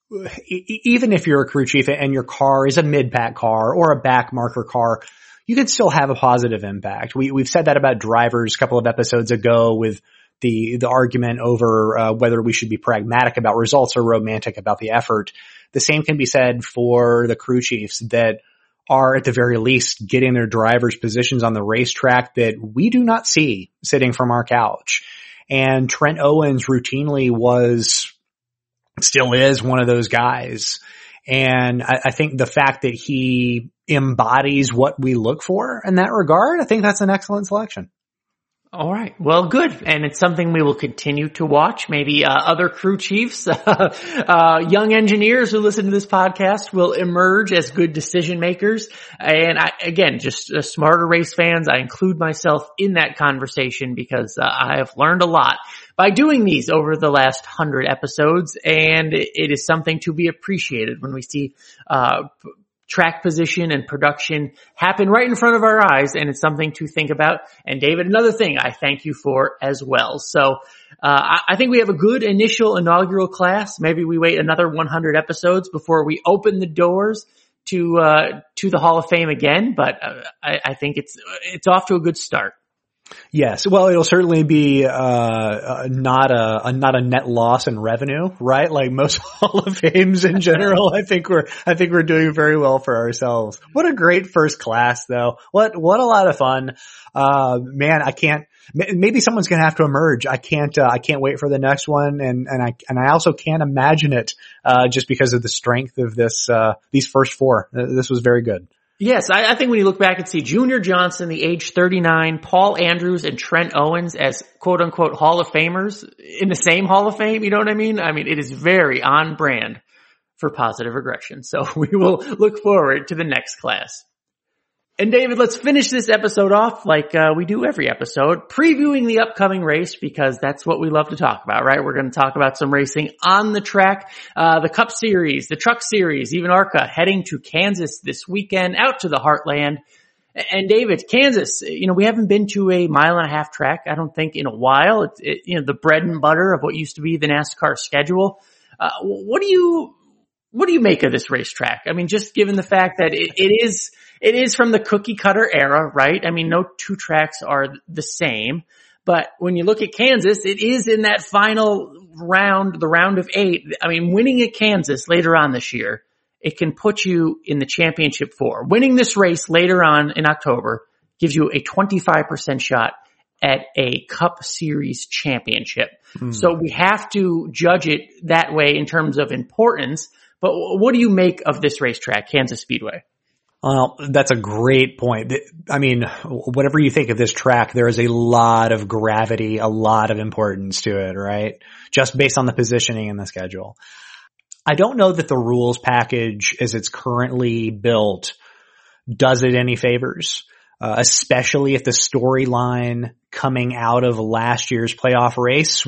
even if you're a crew chief and your car is a mid-pack car or a back marker car, you can still have a positive impact. We, we've said that about drivers a couple of episodes ago with the, the argument over uh, whether we should be pragmatic about results or romantic about the effort. The same can be said for the crew chiefs that are at the very least getting their drivers positions on the racetrack that we do not see sitting from our couch. And Trent Owens routinely was, still is one of those guys. And I, I think the fact that he embodies what we look for in that regard, I think that's an excellent selection. All right. Well, good. And it's something we will continue to watch. Maybe uh, other crew chiefs, uh, young engineers who listen to this podcast will emerge as good decision makers. And I, again, just uh, smarter race fans, I include myself in that conversation because uh, I have learned a lot by doing these over the last hundred episodes. And it, it is something to be appreciated when we see uh track position and production happen right in front of our eyes, and it's something to think about. And David, another thing I thank you for as well. So uh I, I think we have a good initial inaugural class. Maybe we wait another one hundred episodes before we open the doors to uh to the Hall of Fame again, but uh, I, I think it's it's off to a good start. Yes. Well, it'll certainly be, uh, uh not a, a, not a net loss in revenue, right? Like most Hall of Fames in general. I think we're, I think we're doing very well for ourselves. What a great first class though. What, what a lot of fun. Uh, man, I can't, maybe someone's going to have to emerge. I can't, uh, I can't wait for the next one. And, and I, and I also can't imagine it, uh, just because of the strength of this, uh, these first four. This was very good. Yes, I, I think when you look back and see Junior Johnson, the age thirty-nine, Paul Andrews and Trent Owens as quote unquote Hall of Famers in the same Hall of Fame, you know what I mean? I mean, it is very on brand for Positive Regression. So we will look forward to the next class. And David, let's finish this episode off like uh, we do every episode, previewing the upcoming race because that's what we love to talk about, right? We're going to talk about some racing on the track, uh, the Cup Series, the Truck Series, even ARCA heading to Kansas this weekend, out to the Heartland. And David, Kansas, you know, we haven't been to a mile and a half track, I don't think, in a while. It's, it, you know, the bread and butter of what used to be the NASCAR schedule. Uh, what do you, what do you make of this racetrack? I mean, just given the fact that it, it is, it is from the cookie cutter era, right? I mean, no two tracks are the same, but when you look at Kansas, it is in that final round, the round of eight. I mean, winning at Kansas later on this year, it can put you in the championship four. Winning this race later on in October gives you a twenty-five percent shot at a Cup Series championship. Mm. So we have to judge it that way in terms of importance. But what do you make of this racetrack, Kansas Speedway? Well, that's a great point. I mean, whatever you think of this track, there is a lot of gravity, a lot of importance to it, right? Just based on the positioning in the schedule. I don't know that the rules package as it's currently built does it any favors, uh, especially if the storyline coming out of last year's playoff race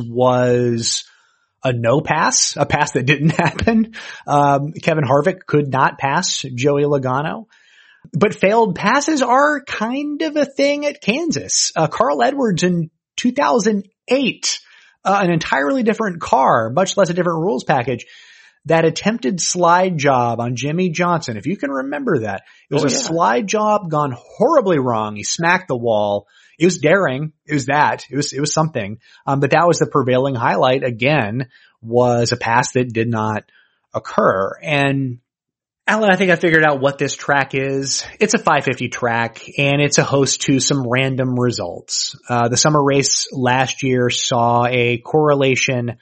was a no pass, a pass that didn't happen. Um, Kevin Harvick could not pass Joey Logano. But failed passes are kind of a thing at Kansas. Uh, Carl Edwards in two thousand eight, uh, an entirely different car, much less a different rules package, that attempted slide job on Jimmy Johnson. If you can remember that, it was oh, a yeah. slide job gone horribly wrong. He smacked the wall. It was daring. It was that. It was, it was something. Um, but that was the prevailing highlight again, was a pass that did not occur. And Alan, I think I figured out what this track is. It's a five fifty track, and it's a host to some random results. Uh, the summer race last year saw a correlation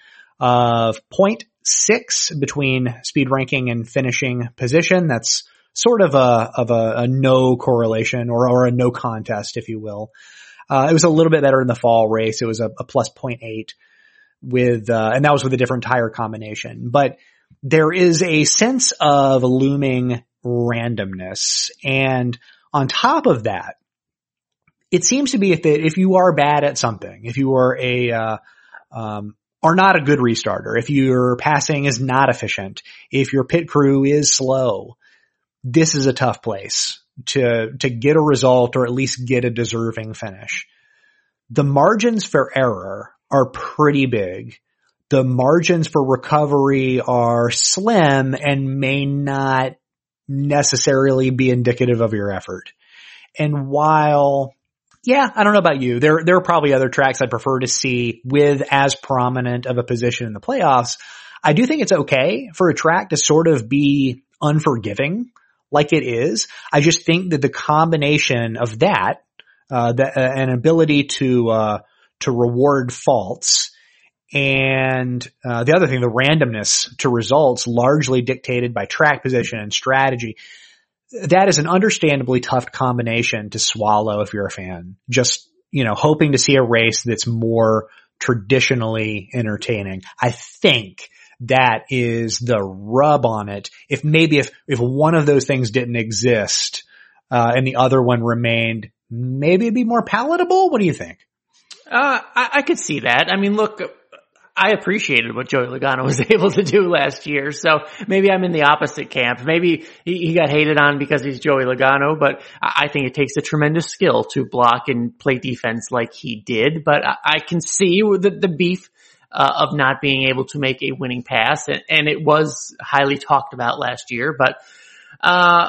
of zero point six between speed ranking and finishing position. That's sort of a, of a, a no correlation or, or a no contest, if you will. Uh, it was a little bit better in the fall race. It was a, a plus zero point eight with, uh, and that was with a different tire combination. But there is a sense of looming randomness. And on top of that, it seems to be if, that if you are bad at something, if you are a, uh, um, are not a good restarter, if your passing is not efficient, if your pit crew is slow, this is a tough place to, to get a result or at least get a deserving finish. The margins for error are pretty big. The margins for recovery are slim and may not necessarily be indicative of your effort. And while, yeah, I don't know about you, there, there are probably other tracks I'd prefer to see with as prominent of a position in the playoffs. I do think it's okay for a track to sort of be unforgiving like it is. I just think that the combination of that, uh, the, uh, an ability to, uh, to reward faults, and uh, the other thing, the randomness to results largely dictated by track position and strategy. That is an understandably tough combination to swallow if you're a fan. Just, you know, hoping to see a race that's more traditionally entertaining. I think that is the rub on it. If maybe if, if one of those things didn't exist, uh, and the other one remained, maybe it'd be more palatable. What do you think? Uh, I, I could see that. I mean, look, I appreciated what Joey Logano was able to do last year, so maybe I'm in the opposite camp. Maybe he, he got hated on because he's Joey Logano, but I think it takes a tremendous skill to block and play defense like he did. But I, I can see the, the beef uh, of not being able to make a winning pass, and, and it was highly talked about last year. But uh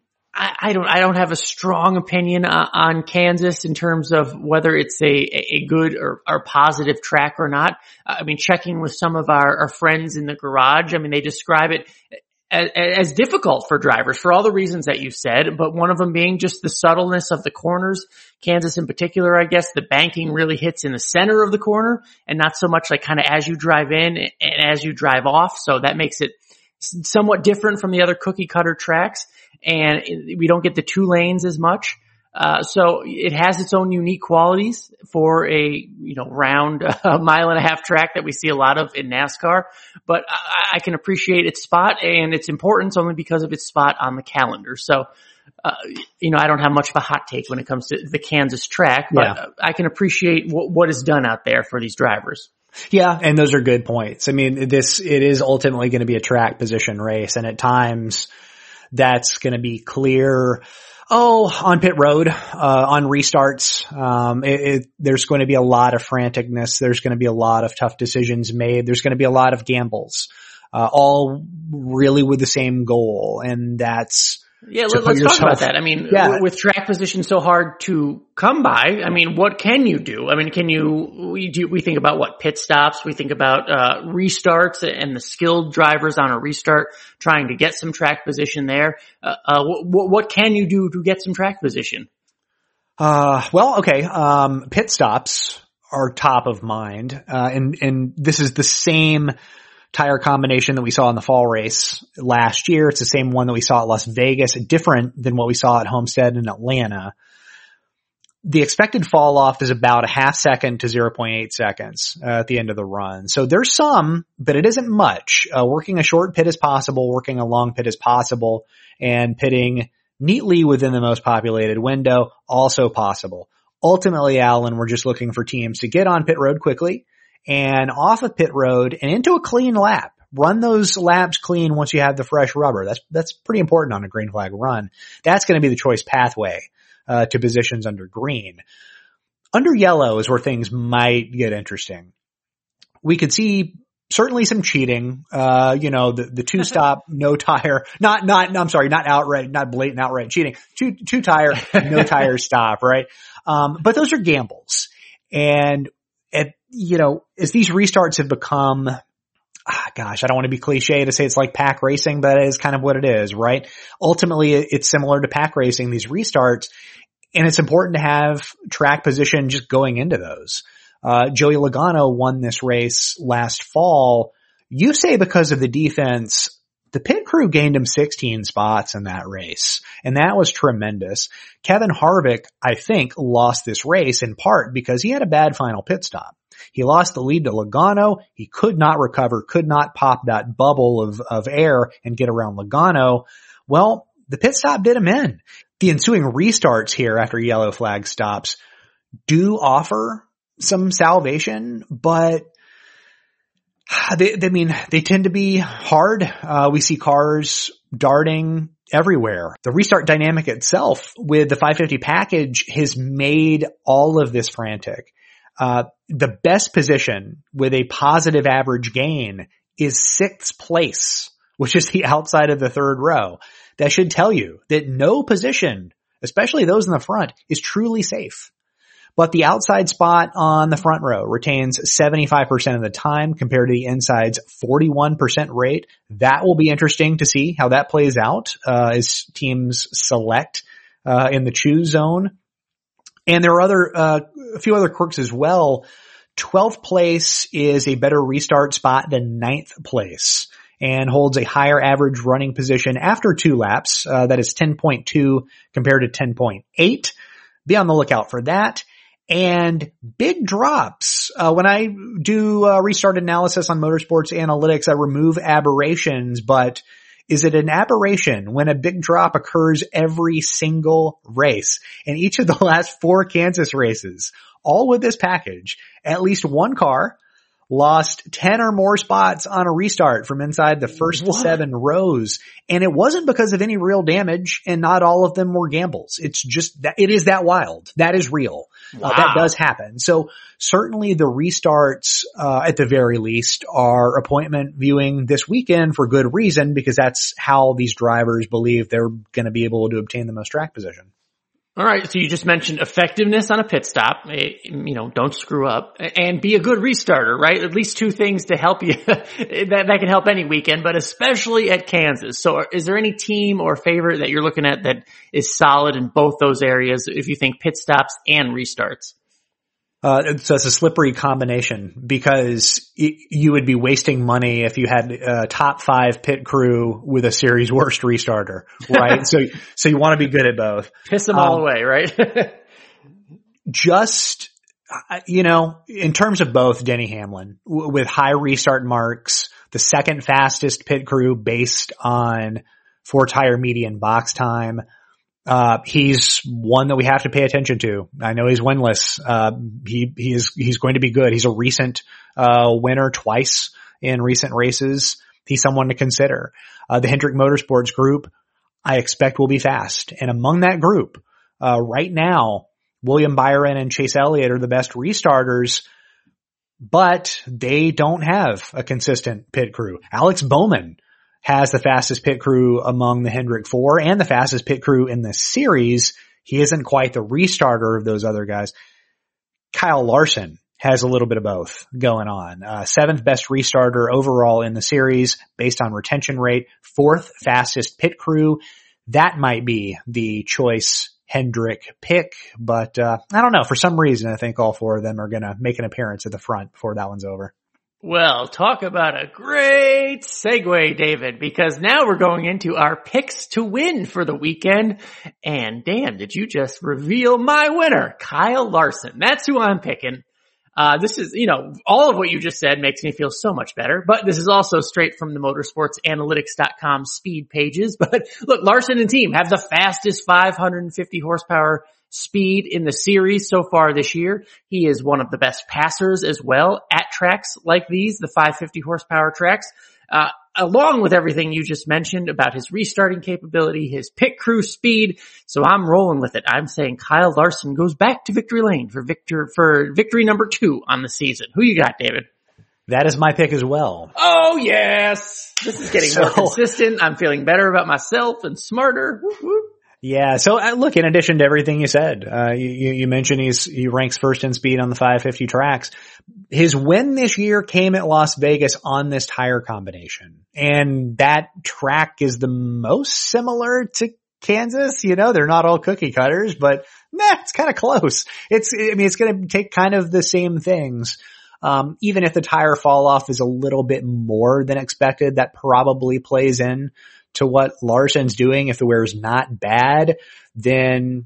I, I don't, I don't have a strong opinion uh, on Kansas in terms of whether it's a, a good or, or positive track or not. I mean, checking with some of our, our friends in the garage, I mean, they describe it as, as difficult for drivers for all the reasons that you said, but one of them being just the subtleness of the corners. Kansas in particular, I guess, the banking really hits in the center of the corner and not so much like kind of as you drive in and as you drive off. So that makes it somewhat different from the other cookie cutter tracks. And we don't get the two lanes as much. Uh, so it has its own unique qualities for a, you know, round uh, mile and a half track that we see a lot of in NASCAR. But I, I can appreciate its spot and its importance only because of its spot on the calendar. So, uh, you know, I don't have much of a hot take when it comes to the Kansas track, but yeah. I can appreciate what, what is done out there for these drivers. Yeah, and those are good points. I mean, this, it is ultimately going to be a track position race, and at times that's going to be clear. Oh, on pit road, uh, on restarts, um, it, it, there's going to be a lot of franticness. There's going to be a lot of tough decisions made. There's going to be a lot of gambles, uh, all really with the same goal. And that's, yeah, let, let's yourself, talk about that. I mean, yeah. with, with track position so hard to come by, I mean, what can you do? I mean, can you, we do, we think about what pit stops, we think about, uh, restarts and the skilled drivers on a restart trying to get some track position there. Uh, uh, what, what can you do to get some track position? Uh, well, okay. Um, pit stops are top of mind. Uh, and, and this is the same tire combination that we saw in the fall race last year. It's the same one that we saw at Las Vegas, different than what we saw at Homestead and Atlanta. The expected fall off is about a half second to zero point eight seconds uh, at the end of the run. So there's some, but it isn't much. Uh, working a short pit is possible, working a long pit is possible, and pitting neatly within the most populated window, also possible. Ultimately, Alan, we're just looking for teams to get on pit road quickly and off of pit road and into a clean lap. Run those laps clean once you have the fresh rubber. That's, that's pretty important on a green flag run. That's going to be the choice pathway, uh, to positions under green. Under yellow is where things might get interesting. We could see certainly some cheating, uh, you know, the, the two stop, no tire, not, not, no, I'm sorry, not outright, not blatant outright cheating, two, two tire, no tire stop, right? Um, but those are gambles. And at, you know, as these restarts have become, ah, gosh, I don't want to be cliche to say it's like pack racing, but it is kind of what it is, right? Ultimately, it's similar to pack racing, these restarts, and it's important to have track position just going into those. Uh, Joey Logano won this race last fall. You say because of the defense. The pit crew gained him sixteen spots in that race, and that was tremendous. Kevin Harvick, I think, lost this race in part because he had a bad final pit stop. He lost the lead to Logano. He could not recover, could not pop that bubble of, of air and get around Logano. Well, the pit stop did him in. The ensuing restarts here after yellow flag stops do offer some salvation, but They, they I mean, they tend to be hard. Uh, we see cars darting everywhere. The restart dynamic itself with the five fifty package has made all of this frantic. Uh, the best position with a positive average gain is sixth place, which is the outside of the third row. That should tell you that no position, especially those in the front, is truly safe. But the outside spot on the front row retains seventy-five percent of the time compared to the inside's forty-one percent rate. That will be interesting to see how that plays out uh, as teams select uh, in the choose zone. And there are other, uh, a few other quirks as well. twelfth place is a better restart spot than ninth place and holds a higher average running position after two laps. Uh, that is ten point two compared to ten point eight. Be on the lookout for that. And big drops. Uh, when I do uh, restart analysis on Motorsports Analytics, I remove aberrations, but is it an aberration when a big drop occurs every single race? And each of the last four Kansas races, all with this package, at least one car lost ten or more spots on a restart from inside the first what? seven rows. And it wasn't because of any real damage, and not all of them were gambles. It's just that it is that wild. That is real. Wow. Uh, that does happen. So certainly the restarts, uh, at the very least are appointment viewing this weekend for good reason, because that's how these drivers believe they're going to be able to obtain the most track position. All right. So you just mentioned effectiveness on a pit stop. You know, don't screw up and be a good restarter, right? At least two things to help you that, that can help any weekend, but especially at Kansas. So is there any team or favorite that you're looking at that is solid in both those areas if you think pit stops and restarts? Uh, so it's a slippery combination because y- you would be wasting money if you had a top five pit crew with a series worst restarter, right? so, so you want to be good at both. Piss them all um, away, right? just, you know, in terms of both, Denny Hamlin w- with high restart marks, the second fastest pit crew based on four tire median box time. Uh, he's one that we have to pay attention to. I know he's winless. Uh, he, he is, he's going to be good. He's a recent, uh, winner twice in recent races. He's someone to consider. Uh, the Hendrick Motorsports group, I expect will be fast. And among that group, uh, right now, William Byron and Chase Elliott are the best restarters, but they don't have a consistent pit crew. Alex Bowman has the fastest pit crew among the Hendrick Four and the fastest pit crew in the series. He isn't quite the restarter of those other guys. Kyle Larson has a little bit of both going on. Uh, seventh best restarter overall in the series based on retention rate. Fourth fastest pit crew. That might be the choice Hendrick pick, but uh, I don't know. For some reason, I think all four of them are going to make an appearance at the front before that one's over. Well, talk about a great segue, David, because now we're going into our picks to win for the weekend. And damn, did you just reveal my winner, Kyle Larson. That's who I'm picking. Uh, this is, you know, all of what you just said makes me feel so much better, but this is also straight from the motorsports analytics dot com speed pages. But look, Larson and team have the fastest five hundred fifty horsepower speed in the series so far this year. He is one of the best passers as well at tracks like these, the five hundred fifty horsepower tracks. Uh, along with everything you just mentioned about his restarting capability, his pit crew speed. So I'm rolling with it. I'm saying Kyle Larson goes back to victory lane for victor, for victory number two on the season. Who you got, David? That is my pick as well. Oh yes! This is getting so, more consistent. I'm feeling better about myself and smarter. Whoop, whoop. Yeah. So uh, look, in addition to everything you said, uh, you, you mentioned he's, he ranks first in speed on the five fifty tracks. His win this year came at Las Vegas on this tire combination. And that track is the most similar to Kansas. You know, they're not all cookie cutters, but nah, it's kind of close. It's, I mean, it's going to take kind of the same things. Um, even if the tire fall off is a little bit more than expected, that probably plays in to what Larson's doing. If the wear is not bad, then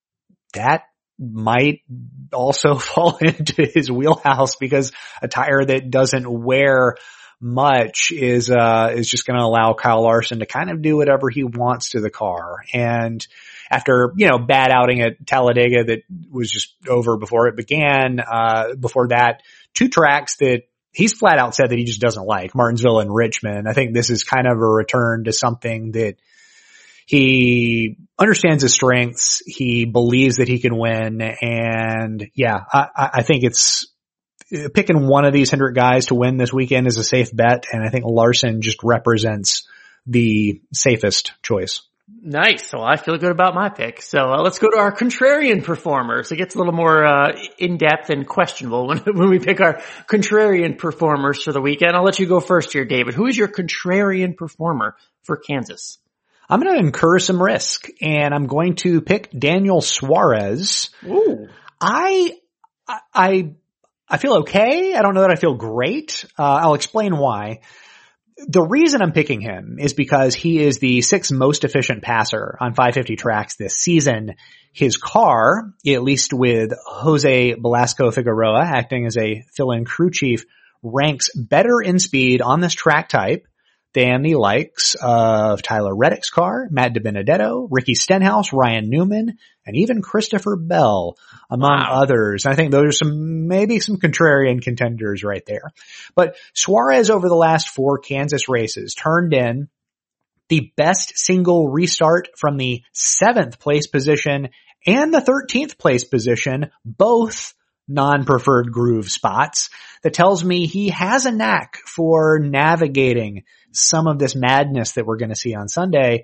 that might also fall into his wheelhouse, because a tire that doesn't wear much is, uh, is just going to allow Kyle Larson to kind of do whatever he wants to the car. And after, you know, bad outing at Talladega that was just over before it began, uh, before that, two tracks that he's flat out said that he just doesn't like Martinsville and Richmond. I think this is kind of a return to something that he understands his strengths. He believes that he can win. And yeah, I, I think it's picking one of these Hendrick guys to win this weekend is a safe bet. And I think Larson just represents the safest choice. Nice. Well, I feel good about my pick. So uh, let's go to our contrarian performers. It gets a little more uh, in-depth and questionable when, when we pick our contrarian performers for the weekend. I'll let you go first here, David. Who is your contrarian performer for Kansas? I'm going to incur some risk, and I'm going to pick Daniel Suarez. Ooh. I, I, I feel okay. I don't know that I feel great. Uh, I'll explain why. The reason I'm picking him is because he is the sixth most efficient passer on five fifty tracks this season. His car, at least with Jose Velasco Figueroa acting as a fill-in crew chief, ranks better in speed on this track type than the likes of Tyler Reddick's car, Matt DiBenedetto, Ricky Stenhouse, Ryan Newman, and even Christopher Bell, among wow. others. I think those are some, maybe some contrarian contenders right there. But Suarez over the last four Kansas races turned in the best single restart from the seventh place position and the thirteenth place position, both non-preferred groove spots. That tells me he has a knack for navigating some of this madness that we're going to see on Sunday.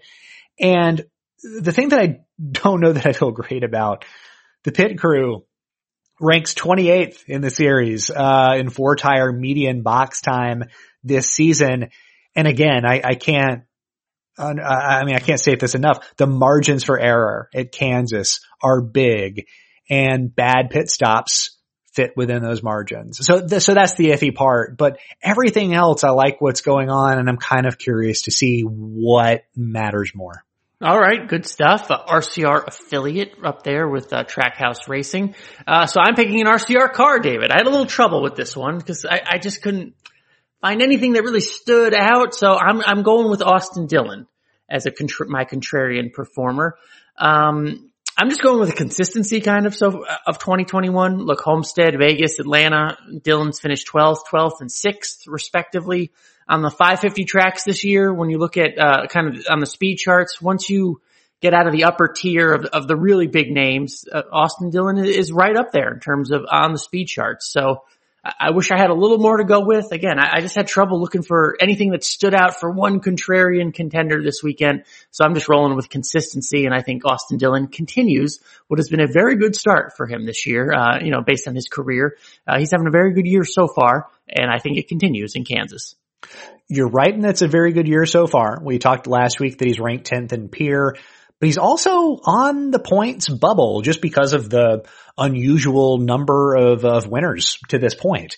And the thing that I don't know that I feel great about, the pit crew ranks twenty-eighth in the series, uh, in four tire median box time this season. And again, I, I can't, uh, I mean, I can't say this enough. The margins for error at Kansas are big, and bad pit stops fit within those margins. So, th- so that's the iffy part, but everything else, I like what's going on, and I'm kind of curious to see what matters more. All right, good stuff. Uh, R C R affiliate up there with uh, Trackhouse Racing. Uh, so I'm picking an R C R car, David. I had a little trouble with this one because I, I just couldn't find anything that really stood out. So I'm I'm going with Austin Dillon as a contra- my contrarian performer. Um, I'm just going with a consistency kind of so of twenty twenty-one. Look, Homestead, Vegas, Atlanta, Dillon's finished twelfth, twelfth, and sixth respectively on the five fifty tracks this year. When you look at uh kind of on the speed charts, once you get out of the upper tier of, of the really big names, uh, Austin Dillon is right up there in terms of on the speed charts. So I wish I had a little more to go with. Again, I, I just had trouble looking for anything that stood out for one contrarian contender this weekend. So I'm just rolling with consistency, and I think Austin Dillon continues what has been a very good start for him this year, uh, you know, based on his career. Uh, he's having a very good year so far, and I think it continues in Kansas. You're right, and that's a very good year so far. We talked last week that he's ranked tenth in Peer, but he's also on the points bubble just because of the unusual number of, of winners to this point.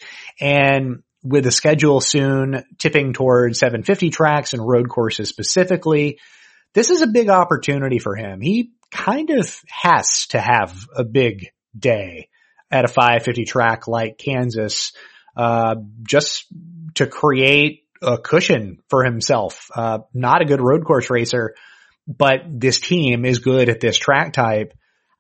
And with the schedule soon tipping towards seven fifty tracks and road courses specifically, this is a big opportunity for him. He kind of has to have a big day at a five fifty track like Kansas, uh, just to create a cushion for himself. Uh, not a good road course racer, but this team is good at this track type.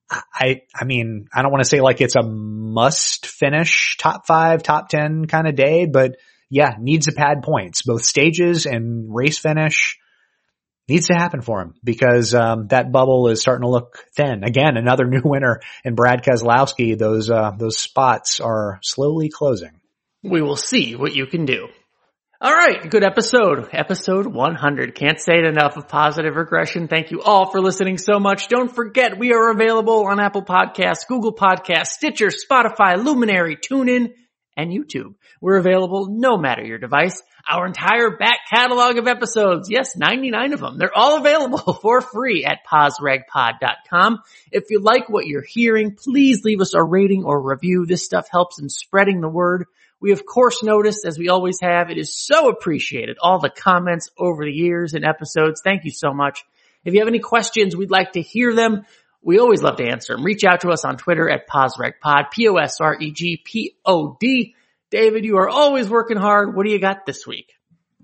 I, I mean, I don't want to say like it's a must finish top five, top ten kind of day, but yeah, needs to pad points, both stages and race finish needs to happen for him because, um, that bubble is starting to look thin. Again, another new winner in Brad Keselowski. Those, uh, those spots are slowly closing. We will see what you can do. All right, good episode. Episode one hundred. Can't say it enough of Positive Regression. Thank you all for listening so much. Don't forget, we are available on Apple Podcasts, Google Podcasts, Stitcher, Spotify, Luminary, TuneIn, and YouTube. We're available no matter your device. Our entire back catalog of episodes, yes, ninety-nine of them, they're all available for free at pos reg pod dot com. If you like what you're hearing, please leave us a rating or review. This stuff helps in spreading the word. We, of course, noticed, as we always have, it is so appreciated, all the comments over the years and episodes. Thank you so much. If you have any questions, we'd like to hear them. We always love to answer them. Reach out to us on Twitter at PosRegPod, P O S R E G P O D. David, you are always working hard. What do you got this week?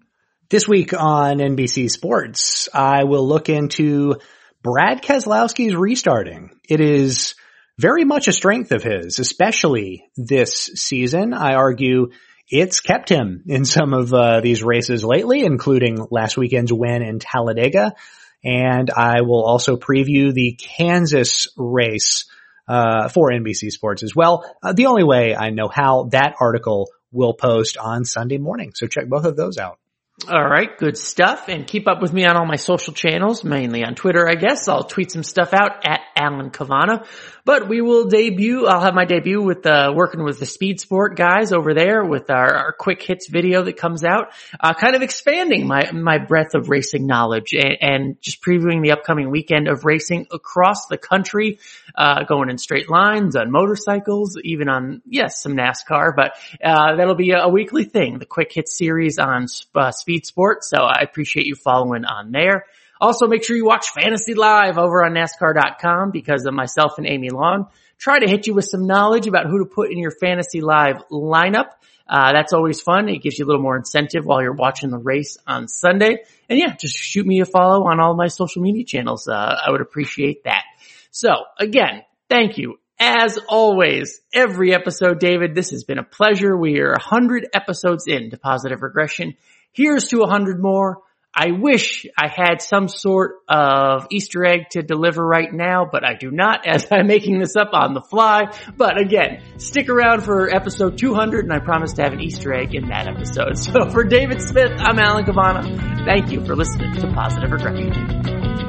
This week on N B C Sports, I will look into Brad Keselowski's restarting. It is very much a strength of his, especially this season. I argue it's kept him in some of uh, these races lately, including last weekend's win in Talladega. And I will also preview the Kansas race uh for N B C Sports as well. Uh, the only way I know how, that article will post on Sunday morning. So check both of those out. All right, good stuff. And keep up with me on all my social channels, mainly on Twitter, I guess. I'll tweet some stuff out at Alan Cavana. But we will debut, I'll have my debut with uh working with the Speed Sport guys over there with our, our quick hits video that comes out, uh kind of expanding my my breadth of racing knowledge and, and just previewing the upcoming weekend of racing across the country, uh going in straight lines, on motorcycles, even on, yes, some NASCAR. But uh that'll be a, a weekly thing, the quick hits series on uh, Speed Sport. So I appreciate you following on there. Also, make sure you watch Fantasy Live over on NASCAR dot com because of myself and Amy Long try to hit you with some knowledge about who to put in your Fantasy Live lineup. Uh, that's always fun. It gives you a little more incentive while you're watching the race on Sunday. And yeah, just shoot me a follow on all my social media channels. Uh, I would appreciate that. So again, thank you. As always, every episode, David, this has been a pleasure. We are one hundred episodes into Positive Regression. Here's to one hundred more. I wish I had some sort of Easter egg to deliver right now, but I do not, as I'm making this up on the fly. But again, stick around for episode two hundred, and I promise to have an Easter egg in that episode. So for David Smith, I'm Alan Cavana. Thank you for listening to Positive Regression.